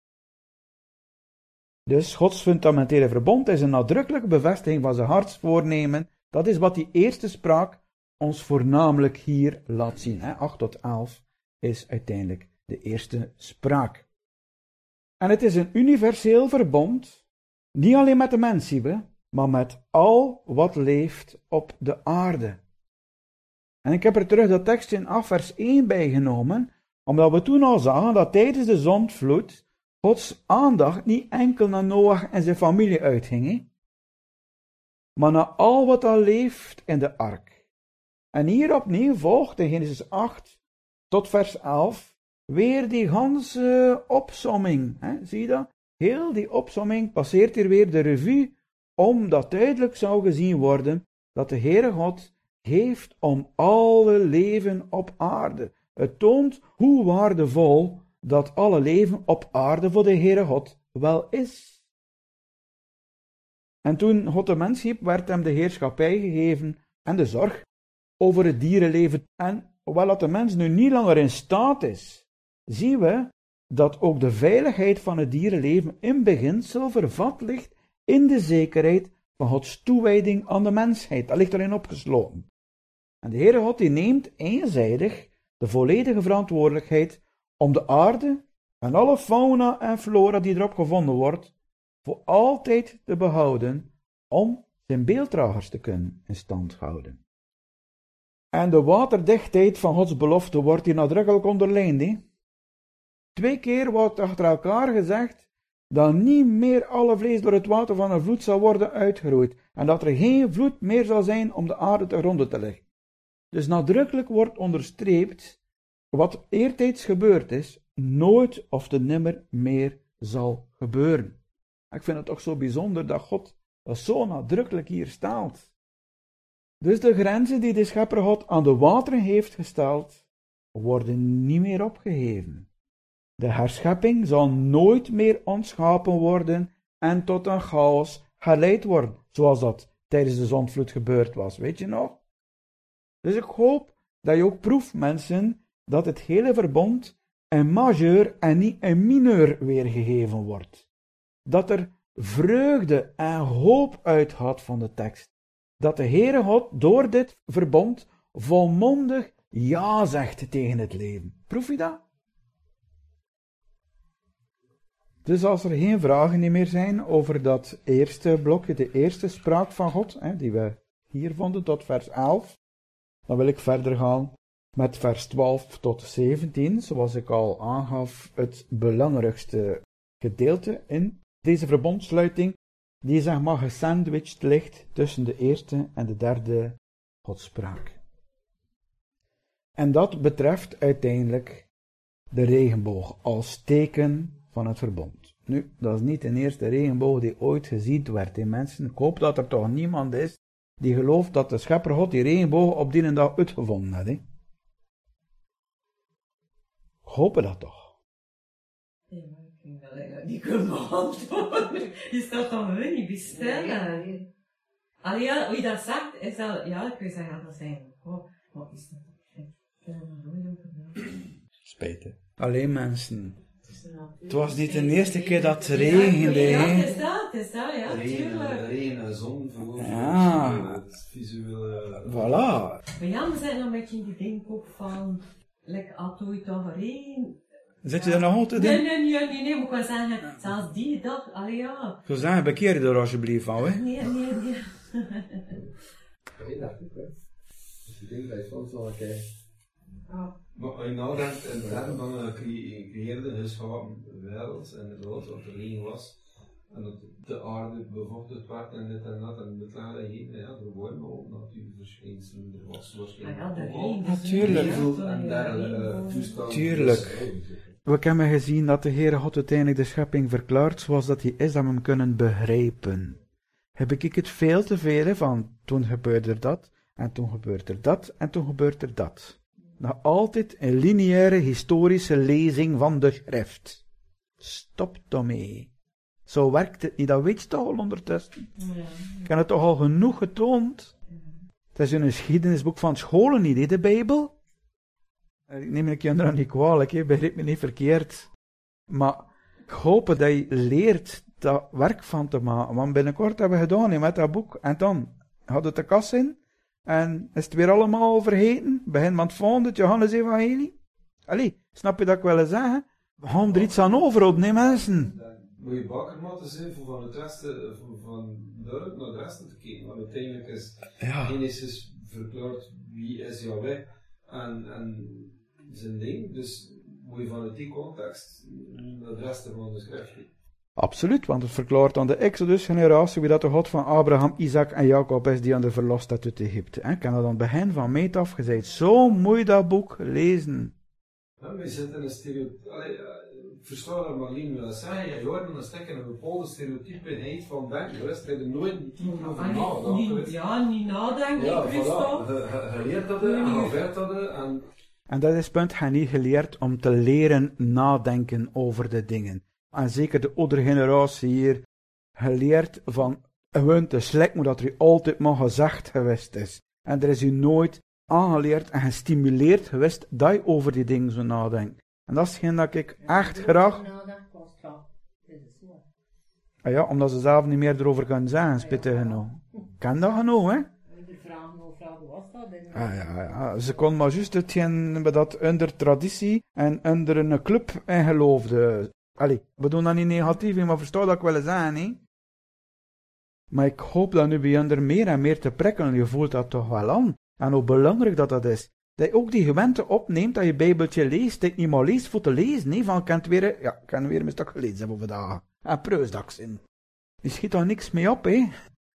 Dus Gods fundamentele verbond is een nadrukkelijke bevestiging van zijn hartsvoornemen. Dat is wat die eerste spraak ons voornamelijk hier laat zien. 8 tot 11 is uiteindelijk de eerste spraak. En het is een universeel verbond, niet alleen met de mens, maar met al wat leeft op de aarde. En ik heb er terug dat tekst in 8 vers 1 bijgenomen, omdat we toen al zagen dat tijdens de zondvloed Gods aandacht niet enkel naar Noach en zijn familie uitging, maar naar al wat al leeft in de ark. En hier opnieuw volgt in Genesis 8 tot vers 11 weer die ganse opsomming. Zie je dat? Heel die opsomming passeert hier weer de revue, omdat duidelijk zou gezien worden dat de Heere God geeft om alle leven op aarde. Het toont hoe waardevol dat alle leven op aarde voor de Heere God wel is. En toen God de mens schiep, werd hem de heerschappij gegeven en de zorg over het dierenleven. En hoewel dat de mens nu niet langer in staat is, zien we dat ook de veiligheid van het dierenleven in beginsel vervat ligt in de zekerheid van Gods toewijding aan de mensheid. Dat ligt erin opgesloten. En de Heere God die neemt eenzijdig de volledige verantwoordelijkheid om de aarde en alle fauna en flora die erop gevonden wordt, voor altijd te behouden, om zijn beelddragers te kunnen in stand houden. En de waterdichtheid van Gods belofte wordt hier nadrukkelijk onderlijnd. 2 keer wordt achter elkaar gezegd dat niet meer alle vlees door het water van een vloed zal worden uitgeroeid en dat er geen vloed meer zal zijn om de aarde te gronden te leggen. Dus nadrukkelijk wordt onderstreept wat eertijds gebeurd is, nooit of te nimmer meer zal gebeuren. Ik vind het toch zo bijzonder dat God dat zo nadrukkelijk hier stelt. Dus de grenzen die de Schepper God aan de wateren heeft gesteld, worden niet meer opgeheven. De herschepping zal nooit meer ontschapen worden en tot een chaos geleid worden, zoals dat tijdens de zondvloed gebeurd was, weet je nog? Dus ik hoop dat je ook proeft, mensen, dat het hele verbond in majeur en niet in mineur weergegeven wordt. Dat er vreugde en hoop uitgaat van de tekst. Dat de Heere God door dit verbond volmondig ja zegt tegen het leven. Proef je dat? Dus als er geen vragen meer zijn over dat eerste blokje, de eerste spraak van God, die we hier vonden tot vers 11, dan wil ik verder gaan met vers 12 tot 17, zoals ik al aangaf, het belangrijkste gedeelte in deze verbondsluiting, die zeg maar gesandwiched ligt tussen de eerste en de derde godspraak. En dat betreft uiteindelijk de regenboog als teken van het verbond. Nu, dat is niet de eerste regenboog die ooit gezien werd in mensen. Ik hoop dat er toch niemand is die gelooft dat de Schepper God die regenboog op die dag uitgevonden had. Ik hoop dat toch. Ja, ik vind dat ik niet kan beantwoorden. Je staat dan wel niet bestellen. Allee, ja, hoe je dat zegt, is dat, ja, ik weet zeggen, dat zijn, wat is dat? Spijtig. Alleen mensen. Het was niet de eerste keer dat het regende. Ja, het is dat, ja, Regen, regen en zon, ja. Het visuele... Voilà. Maar ja, we zijn een beetje in die denk ook van, like, had ooit al gereden. Zit je daar nog altijd in? Nee, moet ik wel zeggen, zelfs die dag, allee ja. Ik zou zeggen, bekeer je er alsjeblieft van, hè? Nee. Ik dacht ik, hè. Dus ik denk dat je soms wel een keer... Ja. Maar als je nadenkt in termen van een gecreëerde geschapen wereld en het was wat er regen was en dat de aarde bevochtigd werd en dit en dat en de klare heen, ja, er worden ook natuurverschijnselen, er was waarschijnlijk natuurlijk. En dergelijke toestanden. Tuurlijk. We hebben gezien dat de Heere God uiteindelijk de schepping verklaart zoals dat hij is, dat we hem kunnen begrijpen. Heb ik het veel te veel van, toen gebeurde er dat, en toen gebeurt er dat, en toen gebeurt er dat. Nou, altijd een lineaire historische lezing van de schrift. Stop daarmee. Zo werkt het niet, dat weet je toch al ondertussen. Ja. Ik heb het toch al genoeg getoond. Het is een geschiedenisboek van scholen niet, hè, de Bijbel. Ik neem ik je er niet kwalijk, hè, begrijp me niet verkeerd. Maar ik hoop dat je leert daar werk van te maken. Want binnenkort hebben we gedaan hè, met dat boek. En dan had het de kast in. En is het weer allemaal vergeten? Begin van het volgende, het Johannes-evangelie. Allee, snap je dat ik wil zeggen? We gaan er iets aan overhouden, nee mensen. Moet je bakkermatten zijn voor van het resten, van dorp naar het resten te kijken. Want uiteindelijk is Genesis verklaard wie is Yahweh en zijn ding. Dus moet je vanuit die context naar het resten van de schrift kijken. Absoluut, want het verklaart aan de Exodus-generatie wie dat de God van Abraham, Isaac en Jacob is die aan de verlost had uit Egypte. Ik heb dat aan het begin van meet af gezegd. Zo moet je dat boek lezen. Ja, we zitten in een versta dat Marleen wil zeggen. Je hoort een stuk in een bepaalde stereotypeheid van denken. De rest heb je nooit niet over nagedacht. Ja, niet nadenken, Ja, Christophe. Je leert dat en je weet dat En dat is het punt, je hebt niet geleerd om te leren nadenken over de dingen. En zeker de oudere generatie hier, geleerd van gewoon te slikken dat er altijd maar gezegd geweest is. En er is u nooit aangeleerd en gestimuleerd geweest dat je over die dingen zou nadenken. En dat is hetgeen dat ik echt graag... Ah ja, omdat ze zelf niet meer erover kunnen zeggen, spittig genoeg. Kan dat genoeg, hè? Ja. Ze kon maar juist hetgeen dat onder traditie en onder een club in geloofde. Allee, we doen dat niet negatief, maar versta dat ik wel zeggen, hè? Maar ik hoop dat nu bij er meer en meer te prikkelen. Je voelt dat toch wel aan. En hoe belangrijk dat is. Dat je ook die gewente opneemt dat je Bijbeltje leest. Dat je niet maar leest voor te lezen. Nee, van ik kan weer een stuk gelezen hebben vandaag. En preusdagzin. Je schiet daar niks mee op, hè.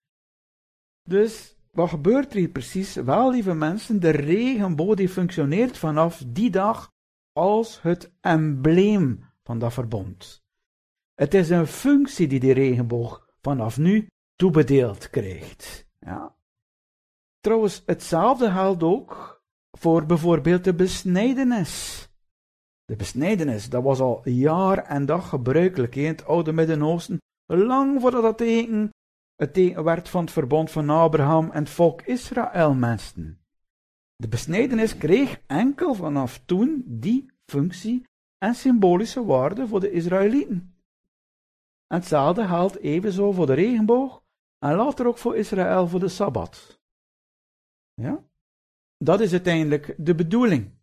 Dus, wat gebeurt er hier precies? Wel, lieve mensen, de regenboog die functioneert vanaf die dag als het embleem van dat verbond. Het is een functie die regenboog vanaf nu toebedeeld krijgt. Ja. Trouwens, hetzelfde geldt ook voor bijvoorbeeld de besnijdenis. De besnijdenis, dat was al jaar en dag gebruikelijk in het oude Midden-Oosten, lang voordat het teken werd van het verbond van Abraham en het volk Israël mensen. De besnijdenis kreeg enkel vanaf toen die functie en symbolische waarde voor de Israëlieten. En hetzelfde geldt evenzo voor de regenboog en later ook voor Israël voor de Sabbat. Ja? Dat is uiteindelijk de bedoeling.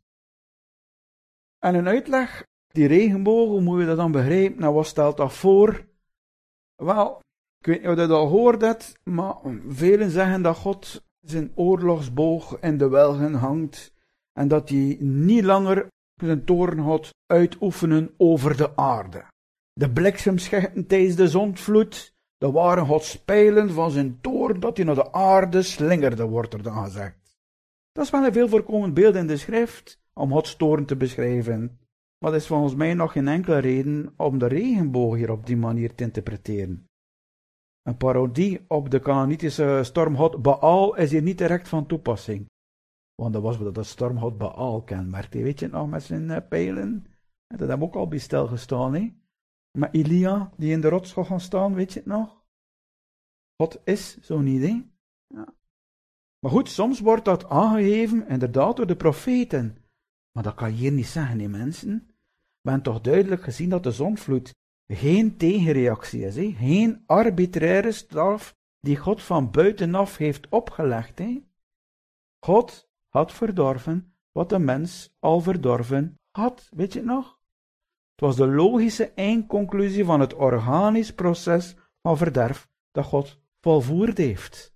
En een uitleg, die regenboog, hoe moet je dat dan begrijpen? Nou, wat stelt dat voor? Wel, ik weet niet of je dat al hoort hebt, maar velen zeggen dat God zijn oorlogsboog in de welgen hangt en dat hij niet langer zijn toorn gaat uitoefenen over de aarde. De bliksemschichten tijdens de zondvloed, dat waren Gods pijlen van zijn toorn dat hij naar de aarde slingerde, wordt er dan gezegd. Dat is wel een veel voorkomend beeld in de schrift om Gods toorn te beschrijven. Maar dat is volgens mij nog geen enkele reden om de regenboog hier op die manier te interpreteren. Een parodie op de Canaanitische stormgod Baal is hier niet direct van toepassing. Want dat was wat dat stormgod Baal kenmerkte. Weet je het nog met zijn pijlen? Dat hebben we ook al bij stilgestaan, hè? Maar Elia, die in de rots gaat gaan staan, weet je het nog? God is zo'n idee. Ja. Maar goed, soms wordt dat aangegeven, inderdaad, door de profeten. Maar dat kan je hier niet zeggen, hè, mensen. We hebben toch duidelijk gezien dat de zondvloed geen tegenreactie is, hè? Geen arbitraire straf die God van buitenaf heeft opgelegd. Hè? God had verdorven wat de mens al verdorven had, weet je het nog? Het was de logische eindconclusie van het organisch proces van verderf dat God volvoerd heeft.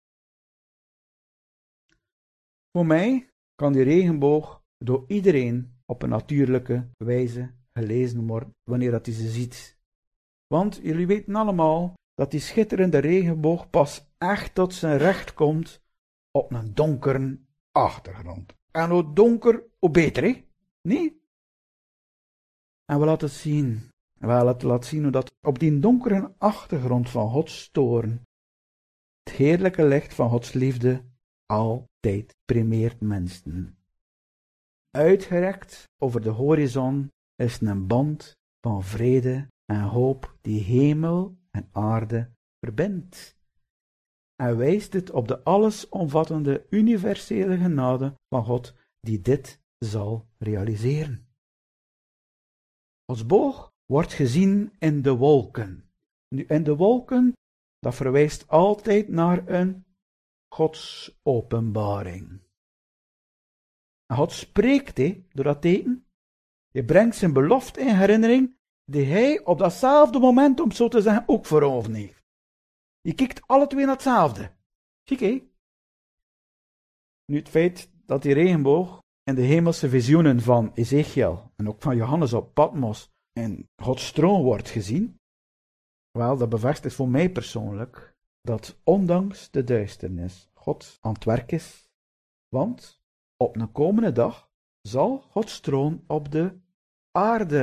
Voor mij kan die regenboog door iedereen op een natuurlijke wijze gelezen worden wanneer dat hij ze ziet. Want jullie weten allemaal dat die schitterende regenboog pas echt tot zijn recht komt op een donkere achtergrond. En hoe donker, hoe beter, hè? Nee? En we laten het zien. We laten zien hoe dat op die donkere achtergrond van Gods toorn het heerlijke licht van Gods liefde altijd primeert mensen. Uitgerekt over de horizon is een band van vrede en hoop die hemel en aarde verbindt. En wijst het op de allesomvattende universele genade van God die dit zal realiseren. Gods boog wordt gezien in de wolken. Nu, in de wolken, dat verwijst altijd naar een Godsopenbaring. En God spreekt door dat teken. Je brengt zijn belofte in herinnering die hij op datzelfde moment, om zo te zeggen, ook voor ogen heeft. Je kijkt alle twee naar hetzelfde. Kijk, hé. Nu, het feit dat die regenboog in de hemelse visioenen van Ezekiel en ook van Johannes op Patmos in Gods troon wordt gezien, wel, dat bevestigt voor mij persoonlijk dat ondanks de duisternis God aan het werk is, want op een komende dag zal Gods troon op de aarde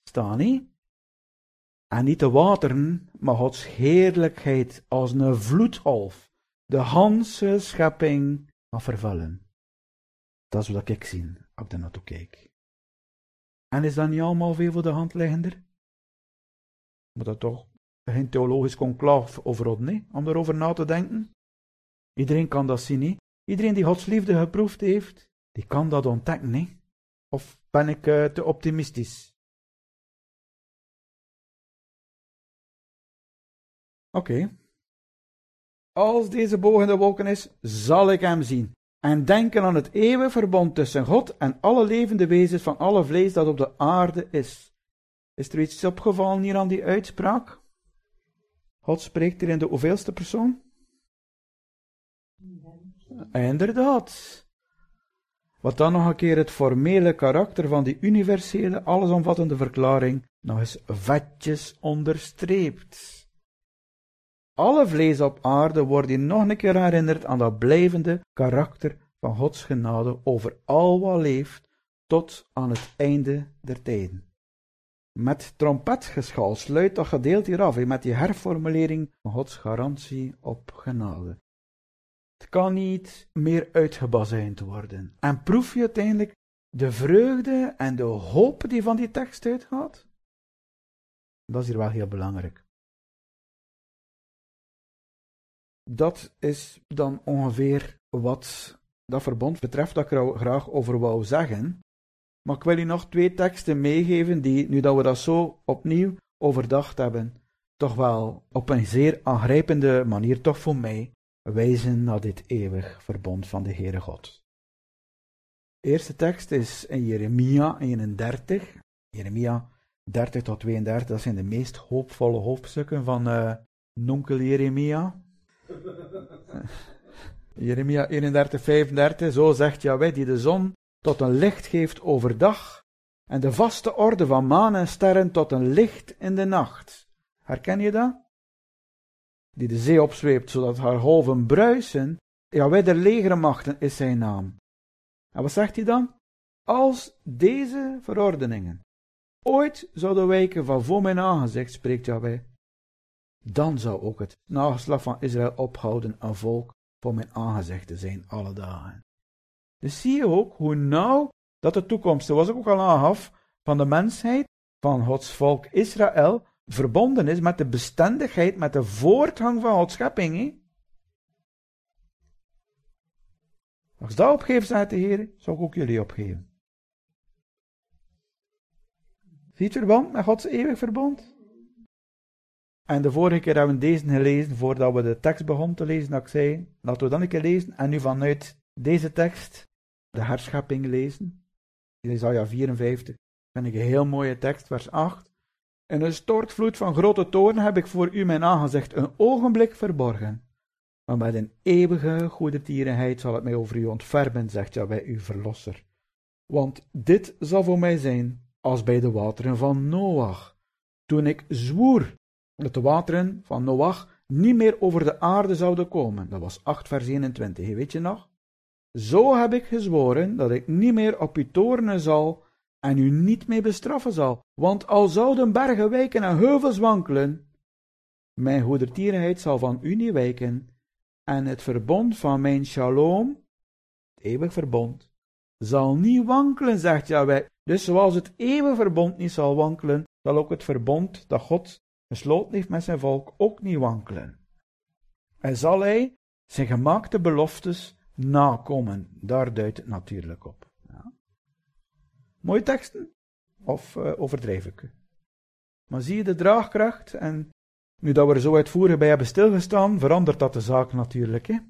Staan niet. En niet de wateren, maar Gods heerlijkheid als een vloedgolf. De ganse schepping gaan vervullen. Dat is wat ik zie, als ik daar naartoe kijk. En is dat niet allemaal veel voor de hand liggender? Maar dat toch geen theologisch conclaaf over ons, nee? Om daarover na te denken. Iedereen kan dat zien, niet? Iedereen die Gods liefde geproefd heeft, die kan dat ontdekken, nee? Of ben ik te optimistisch? Oké. Als deze boog in de wolken is, zal ik hem zien. En denken aan het eeuwige verbond tussen God en alle levende wezens van alle vlees dat op de aarde is. Is er iets opgevallen hier aan die uitspraak? God spreekt hier in de hoeveelste persoon? Inderdaad. Wat dan nog een keer het formele karakter van die universele, allesomvattende verklaring nog eens vetjes onderstreept. Alle vlees op aarde wordt hier nog een keer herinnerd aan dat blijvende karakter van Gods genade over al wat leeft tot aan het einde der tijden. Met trompetgeschal sluit dat gedeelte hier af, met die herformulering van Gods garantie op genade. Het kan niet meer uitgebazuind worden. En proef je uiteindelijk de vreugde en de hoop die van die tekst uitgaat? Dat is hier wel heel belangrijk. Dat is dan ongeveer wat dat verbond betreft dat ik er graag over wou zeggen. Maar ik wil u nog 2 teksten meegeven die, nu dat we dat zo opnieuw overdacht hebben, toch wel op een zeer aangrijpende manier, toch voor mij, wijzen naar dit eeuwig verbond van de Heere God. De eerste tekst is in Jeremia 31. Jeremia 30 tot 32, dat zijn de meest hoopvolle hoofdstukken van nonkel Jeremia. Jeremia 31, 35, zo zegt Jahweh, die de zon tot een licht geeft overdag en de vaste orde van maan en sterren tot een licht in de nacht. Herken je dat? Die de zee opzweept, zodat haar golven bruisen. Jahweh der legermachten is zijn naam. En wat zegt hij dan? Als deze verordeningen ooit zouden wijken van voor mijn aangezicht, spreekt Jahweh, dan zou ook het nageslacht van Israël ophouden een volk voor mijn aangezicht te zijn alle dagen. Dus zie je ook hoe nauw dat de toekomst, zoals ik ook al aangaf, van de mensheid, van Gods volk Israël, verbonden is met de bestendigheid, met de voortgang van Gods schepping. He? Als ik dat opgeef, zegt de Heer, zou ik ook jullie opgeven. Zie je het verband met Gods eeuwig verbond? En de vorige keer hebben we deze gelezen, voordat we de tekst begonnen te lezen, dat ik zei, laten we dan een keer lezen, en nu vanuit deze tekst de herschepping lezen. Jesaja 54, vind ik een heel mooie tekst, vers 8. In een stortvloed van grote toorn heb ik voor u mijn aangezicht een ogenblik verborgen. Maar met een eeuwige goedertierenheid zal het mij over u ontfermen, zegt Jahweh uw verlosser. Want dit zal voor mij zijn als bij de wateren van Noach, toen ik zwoer dat de wateren van Noach niet meer over de aarde zouden komen. Dat was 8 vers 21, weet je nog? Zo heb ik gezworen dat ik niet meer op u toornen zal en u niet meer bestraffen zal. Want al zouden bergen wijken en heuvels wankelen, mijn goedertierenheid zal van u niet wijken en het verbond van mijn shalom, het eeuwig verbond, zal niet wankelen, zegt Jahweh. Dus zoals het eeuwig verbond niet zal wankelen, zal ook het verbond dat God gesloten heeft met zijn volk ook niet wankelen. En zal hij zijn gemaakte beloftes nakomen. Daar duidt het natuurlijk op. Ja. Mooie teksten? Of overdrijf ik? Maar zie je de draagkracht? En nu dat we er zo uitvoerig bij hebben stilgestaan, verandert dat de zaak natuurlijk. Hè?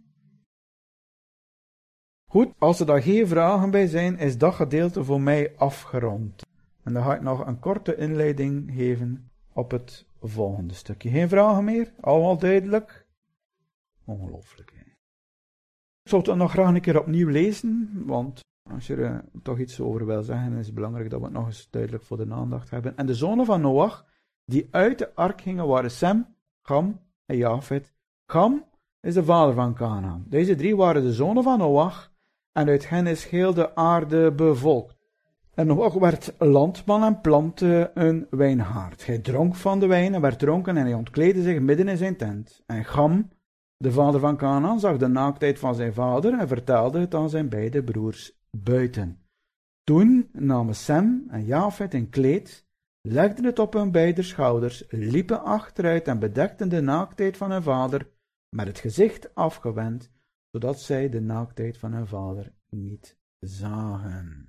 Goed, als er daar geen vragen bij zijn, is dat gedeelte voor mij afgerond. En dan ga ik nog een korte inleiding geven op het volgende stukje. Geen vragen meer? Allemaal duidelijk? Ongelooflijk. Hè? Ik zou het nog graag een keer opnieuw lezen, want als je er toch iets over wil zeggen, is het belangrijk dat we het nog eens duidelijk voor de aandacht hebben. En de zonen van Noach, die uit de ark gingen, waren Sem, Cham en Jafet. Cham is de vader van Canaan. Deze 3 waren de zonen van Noach, en uit hen is heel de aarde bevolkt. En Noach werd landman en plantte een wijngaard. Hij dronk van de wijn en werd dronken en hij ontkleedde zich midden in zijn tent. En Cham, de vader van Canaan, zag de naaktheid van zijn vader en vertelde het aan zijn beide broers buiten. Toen namen Sem en Jafet een kleed, legden het op hun beider schouders, liepen achteruit en bedekten de naaktheid van hun vader met het gezicht afgewend, zodat zij de naaktheid van hun vader niet zagen.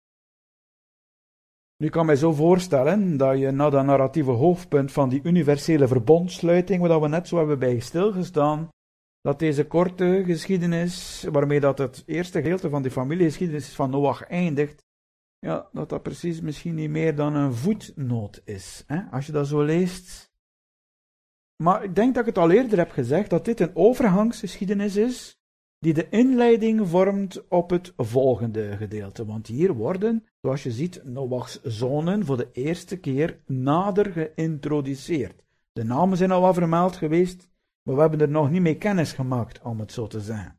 Nu kan mij zo voorstellen dat je na dat narratieve hoofdpunt van die universele verbondsluiting, waar we net zo hebben bij stilgestaan, dat deze korte geschiedenis, waarmee dat het eerste gedeelte van die familiegeschiedenis van Noach eindigt, ja, dat precies misschien niet meer dan een voetnoot is, hè? Als je dat zo leest. Maar ik denk dat ik het al eerder heb gezegd, dat dit een overgangsgeschiedenis is, die de inleiding vormt op het volgende gedeelte. Want hier worden, zoals je ziet, Noachs zonen voor de eerste keer nader geïntroduceerd. De namen zijn al wel vermeld geweest, maar we hebben er nog niet mee kennis gemaakt, om het zo te zeggen.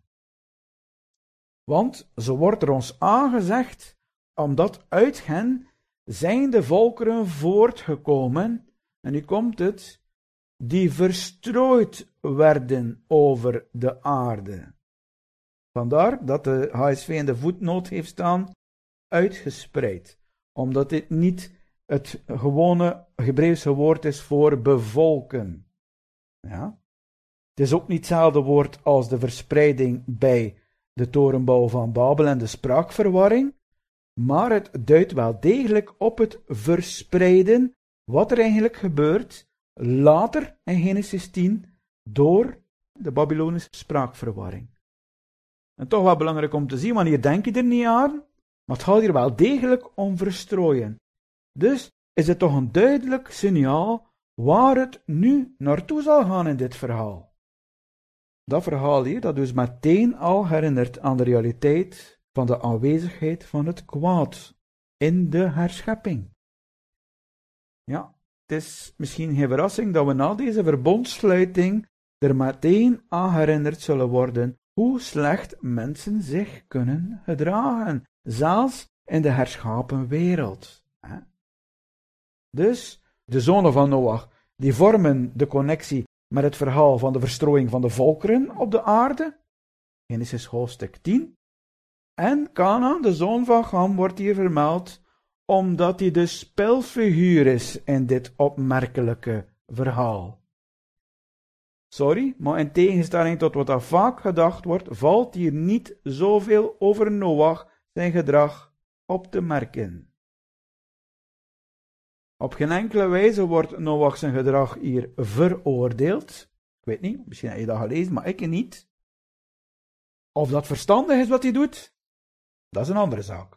Want, zo wordt er ons aangezegd, omdat uit hen zijn de volkeren voortgekomen, en nu komt het, die verstrooid werden over de aarde. Vandaar dat de HSV in de voetnoot heeft staan, uitgespreid. Omdat dit niet het gewone Hebreeuwse woord is voor bevolken. Ja? Het is ook niet hetzelfde woord als de verspreiding bij de torenbouw van Babel en de spraakverwarring, maar het duidt wel degelijk op het verspreiden, wat er eigenlijk gebeurt later in Genesis 10 door de Babylonische spraakverwarring. En toch wel belangrijk om te zien, want hier denk je er niet aan, maar het gaat hier wel degelijk om verstrooien. Dus is het toch een duidelijk signaal waar het nu naartoe zal gaan in dit verhaal. Dat verhaal hier, dat dus meteen al herinnert aan de realiteit van de aanwezigheid van het kwaad in de herschepping. Ja, het is misschien geen verrassing dat we na deze verbondsluiting er meteen aan herinnerd zullen worden hoe slecht mensen zich kunnen gedragen, zelfs in de herschapen wereld. Dus, de zonen van Noach, die vormen de connectie met het verhaal van de verstrooiing van de volkeren op de aarde, Genesis hoofdstuk 10, en Canaan, de zoon van Cham, wordt hier vermeld, omdat hij de spelfiguur is in dit opmerkelijke verhaal. Sorry, maar in tegenstelling tot wat er vaak gedacht wordt, valt hier niet zoveel over Noach zijn gedrag op te merken. Op geen enkele wijze wordt Noach zijn gedrag hier veroordeeld. Ik weet niet, misschien heb je dat gelezen, maar ik niet. Of dat verstandig is wat hij doet, dat is een andere zaak.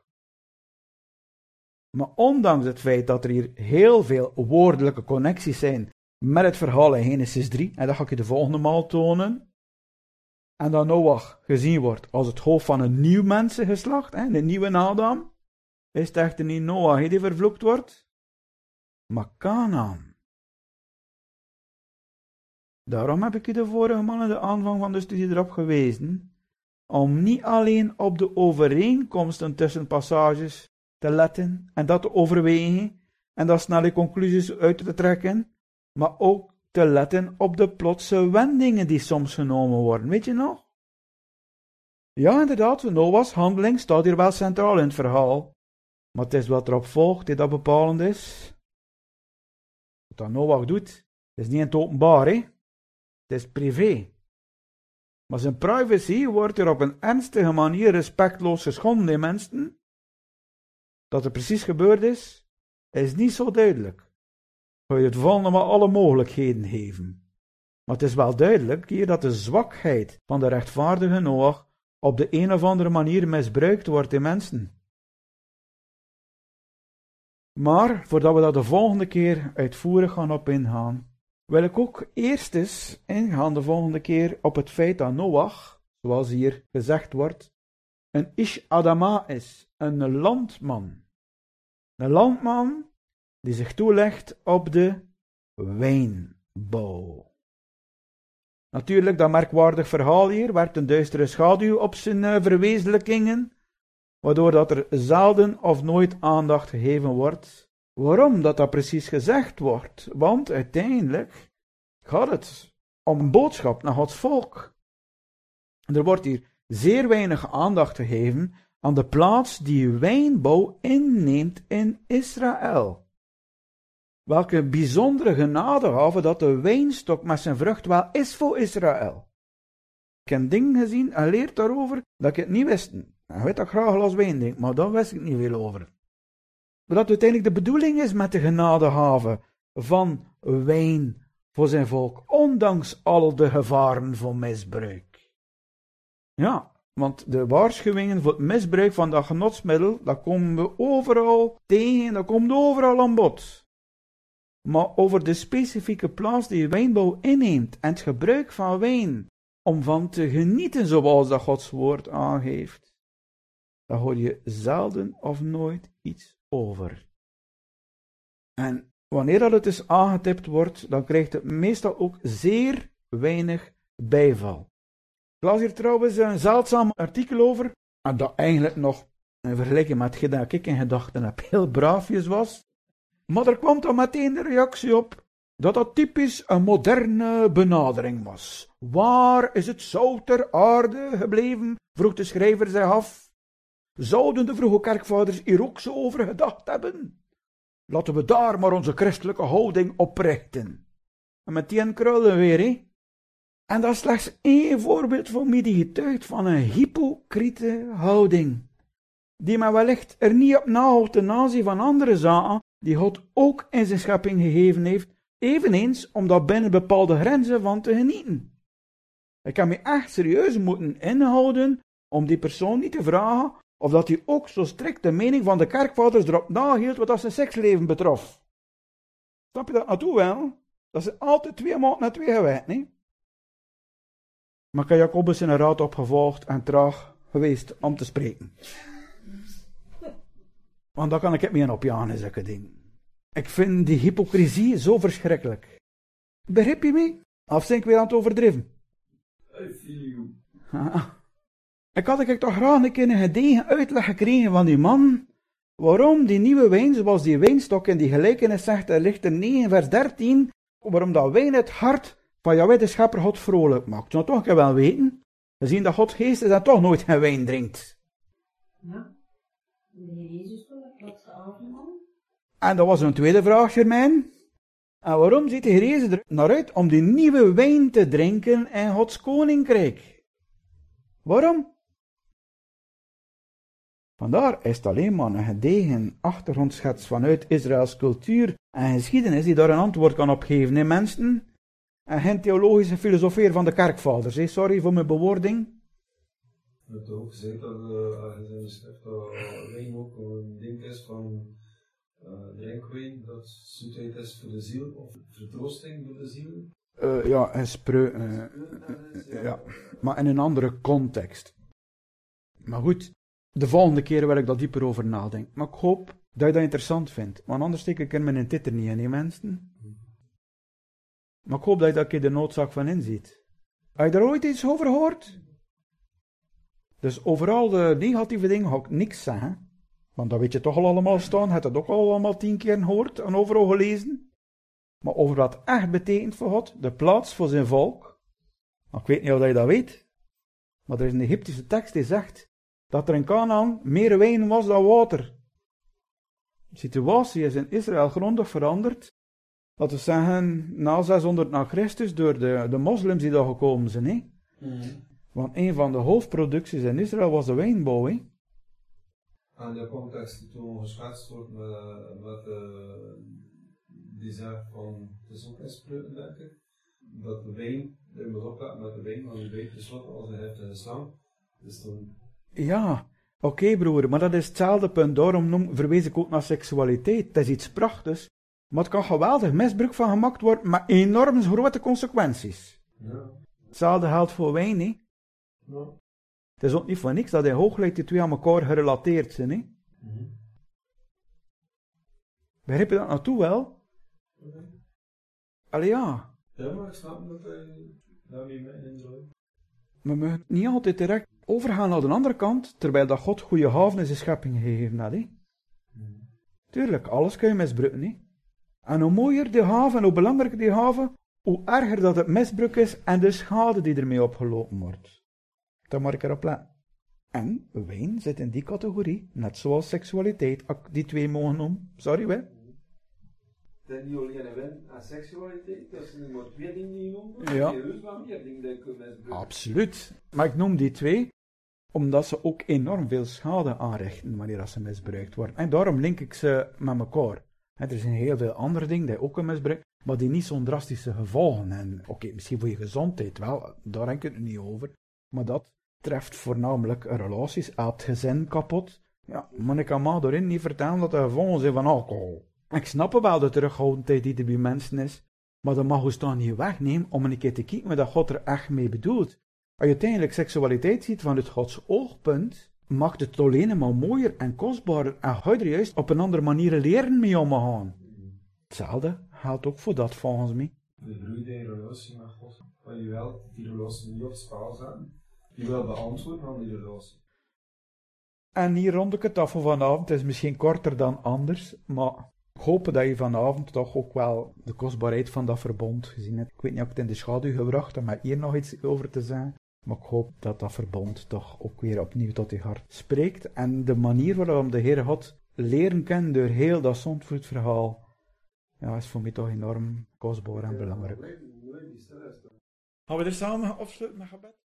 Maar ondanks het feit dat er hier heel veel woordelijke connecties zijn met het verhaal in Genesis 3, en dat ga ik je de volgende maal tonen, en dat Noach gezien wordt als het hoofd van een nieuw mensengeslacht, een nieuwe Adam, is het echter niet Noach die vervloekt wordt, maar Canaan. Daarom heb ik je de vorige maal in de aanvang van de studie erop gewezen, om niet alleen op de overeenkomsten tussen passages te letten en dat te overwegen en daar snelle conclusies uit te trekken, maar ook te letten op de plotse wendingen die soms genomen worden. Weet je nog? Ja, inderdaad, Noach's handeling staat hier wel centraal in het verhaal, maar het is wat erop volgt die dat bepalend is. Wat Noach doet, is niet in het openbaar, hè? Het is privé. Maar zijn privacy wordt er op een ernstige manier respectloos geschonden in mensen. Dat er precies gebeurd is niet zo duidelijk. Ga je het volgende maar alle mogelijkheden geven. Maar het is wel duidelijk hier dat de zwakheid van de rechtvaardige Noach op de een of andere manier misbruikt wordt in mensen. Maar, voordat we daar de volgende keer uitvoerig gaan op ingaan, wil ik ook eerst eens ingaan de volgende keer op het feit dat Noach, zoals hier gezegd wordt, een Ish Adama is, een landman. Een landman die zich toelegt op de wijnbouw. Natuurlijk, dat merkwaardig verhaal hier werpt een duistere schaduw op zijn verwezenlijkingen, waardoor dat er zelden of nooit aandacht gegeven wordt. Waarom dat precies gezegd wordt? Want uiteindelijk gaat het om een boodschap naar Gods volk. Er wordt hier zeer weinig aandacht gegeven aan de plaats die wijnbouw inneemt in Israël. Welke bijzondere genadegave dat de wijnstok met zijn vrucht wel is voor Israël. Ik heb dingen gezien en leerd daarover dat ik het niet wist. Ik weet dat ik graag een glas wijn drink, maar daar wist ik niet veel over. Maar dat uiteindelijk de bedoeling is met de genadegave van wijn voor zijn volk, ondanks al de gevaren van misbruik. Ja, want de waarschuwingen voor het misbruik van dat genotsmiddel, dat komen we overal tegen, dat komt overal aan bod. Maar over de specifieke plaats die wijnbouw inneemt en het gebruik van wijn, om van te genieten zoals dat Gods woord aangeeft, daar hoor je zelden of nooit iets over. En wanneer dat het dus aangetipt wordt, dan krijgt het meestal ook zeer weinig bijval. Ik las hier trouwens een zeldzaam artikel over, en dat eigenlijk nog, in vergelijking met hetgeen dat ik in gedachten heb, heel braafjes was. Maar er kwam dan meteen de reactie op dat dat typisch een moderne benadering was. Waar is het zout ter aarde gebleven? Vroeg de schrijver zich af. Zouden de vroege kerkvaders hier ook zo over gedacht hebben? Laten we daar maar onze christelijke houding op richten. En meteen krullen weer, hè? En dat is slechts één voorbeeld van mij die getuigt van een hypocriete houding. Die men wellicht er niet op nahoudt ten aanzien van andere zaken die God ook in zijn schepping gegeven heeft, eveneens om daar binnen bepaalde grenzen van te genieten. Ik heb me echt serieus moeten inhouden om die persoon niet te vragen of dat hij ook zo strikt de mening van de kerkvaders erop nahield wat dat zijn seksleven betrof. Snap je dat naartoe wel? Dat zijn altijd twee maten naar twee gewijd, nee? Maar ik heb Jacobus in een raad opgevolgd en traag geweest om te spreken. Want dan kan ik het meer opjagen in zulke dingen. Ik vind die hypocrisie zo verschrikkelijk. Begrijp je me? Of zijn ik weer aan het overdrijven? I feel you. Ik had toch graag een keer een gedegen uitleg gekregen van die man, waarom die nieuwe wijn, zoals die wijnstok in die gelijkenis zegt, er ligt in 9 vers 13, waarom dat wijn het hart van Jahweh de schepper God vrolijk maakt. Nou toch, ik heb wel weten, gezien dat God geest is en toch nooit geen wijn drinkt. Ja, de Heer Jezus toen, dat laatste avondmaal. En dat was een tweede vraag, Germijn. En waarom ziet de Heer Jezus er naar uit om die nieuwe wijn te drinken in Gods koninkrijk? Waarom? Vandaar is het alleen maar een gedegen achtergrondschets vanuit Israëls cultuur en geschiedenis die daar een antwoord kan op geven in mensen. En geen theologische filosofeer van de kerkvaders. Sorry voor mijn bewoording. Je hebt ook gezegd dat in de schrift dat wijn ook een ding is van drinkwijn, dat zoetheid is voor de ziel, of vertroosting voor de ziel. Ja, ja, maar in een andere context. Maar goed, de volgende keer wil ik daar dieper over nadenken. Maar ik hoop dat je dat interessant vindt, want anders steek ik er mijn titter niet in, mensen. Maar ik hoop dat je daar de noodzaak van inziet. Heb je er ooit iets over gehoord? Dus overal de negatieve dingen ga ik niks zeggen. Want dat weet je toch al allemaal staan. Heb je dat ook al allemaal 10 keer gehoord en overal gelezen. Maar over wat echt betekent voor God, de plaats voor zijn volk. Maar ik weet niet of je dat weet. Maar er is een Egyptische tekst die zegt dat er in Canaan meer wijn was dan water. De situatie is in Israël grondig veranderd. Laten we zeggen, na 600 na Christus, door de moslims die daar gekomen zijn. Hè? Want een van de hoofdproducties in Israël was de wijnbouw. Hè? En de context die toen geschetst wordt met die zegt van, het is ook in Spreuken, denk ik, dat de wijn, je moet opletten met de wijn, want die wijn tenslotte als hij heeft geslaan. Dus dan... Ja, oké, broer, maar dat is hetzelfde punt. Daarom verwees ik ook naar seksualiteit. Het is iets prachtigs. Maar het kan geweldig misbruik van gemaakt worden met enorm grote consequenties. Ja. Hetzelfde geldt voor wijn, hè. Ja. Het is ook niet voor niks dat in hoogleid die twee aan elkaar gerelateerd zijn, hè. Begrijp je dat naartoe wel? Allee, ja. Ja, maar ik snap dat hij daarmee mee indrukt. we mogen niet altijd direct overgaan naar de andere kant, terwijl dat God goede haven in zijn schepping gegeven had. Hè? Tuurlijk, alles kun je misbruiken. Hè? En hoe mooier die haven en hoe belangrijker die haven, hoe erger dat het misbruik is en de schade die ermee opgelopen wordt. Dat moet ik erop letten. En wijn zit in die categorie, net zoals seksualiteit, als ik die twee mogen noemen. Sorry, wij. Het is niet alleen wijn en seksualiteit, dat zijn maar twee dingen die je noemt. Ja. Er is wel meer dingen die je kunt misbruiken. Absoluut. Maar ik noem die twee, omdat ze ook enorm veel schade aanrichten wanneer ze misbruikt worden. En daarom link ik ze met elkaar. Er zijn heel veel andere dingen die ook misbruiken, maar die niet zo'n drastische gevolgen hebben. Oké, misschien voor je gezondheid wel, daar denk ik het niet over. Maar dat treft voornamelijk relaties, het gezin kapot. Ja, maar ik kan maar doorin niet vertellen dat de gevolgen zijn van alcohol. Ik snap wel de terughoudendheid die er bij mensen is, maar dat mag ons dan niet wegnemen om een keer te kijken wat God er echt mee bedoelt. Als je uiteindelijk seksualiteit ziet vanuit Gods oogpunt, maakt het alleen maar mooier en kostbaarder en ga je er juist op een andere manier leren mee omgaan. Hetzelfde geldt ook voor dat volgens mij. De broede in relatie met God, waar je wel die relatie niet op het spel zetten, je wil beantwoorden aan die relatie. En hier rond ik het af voor vanavond, het is misschien korter dan anders, maar ik hoop dat je vanavond toch ook wel de kostbaarheid van dat verbond gezien hebt. Ik weet niet of ik het in de schaduw gebracht heb, maar hier nog iets over te zeggen. Maar ik hoop dat dat verbond toch ook weer opnieuw tot je hart spreekt. En de manier waarop de Heer God leren kennen door heel dat zondvloedverhaal, ja, is voor mij toch enorm kostbaar en belangrijk. Gaan we er samen afsluiten met gebed?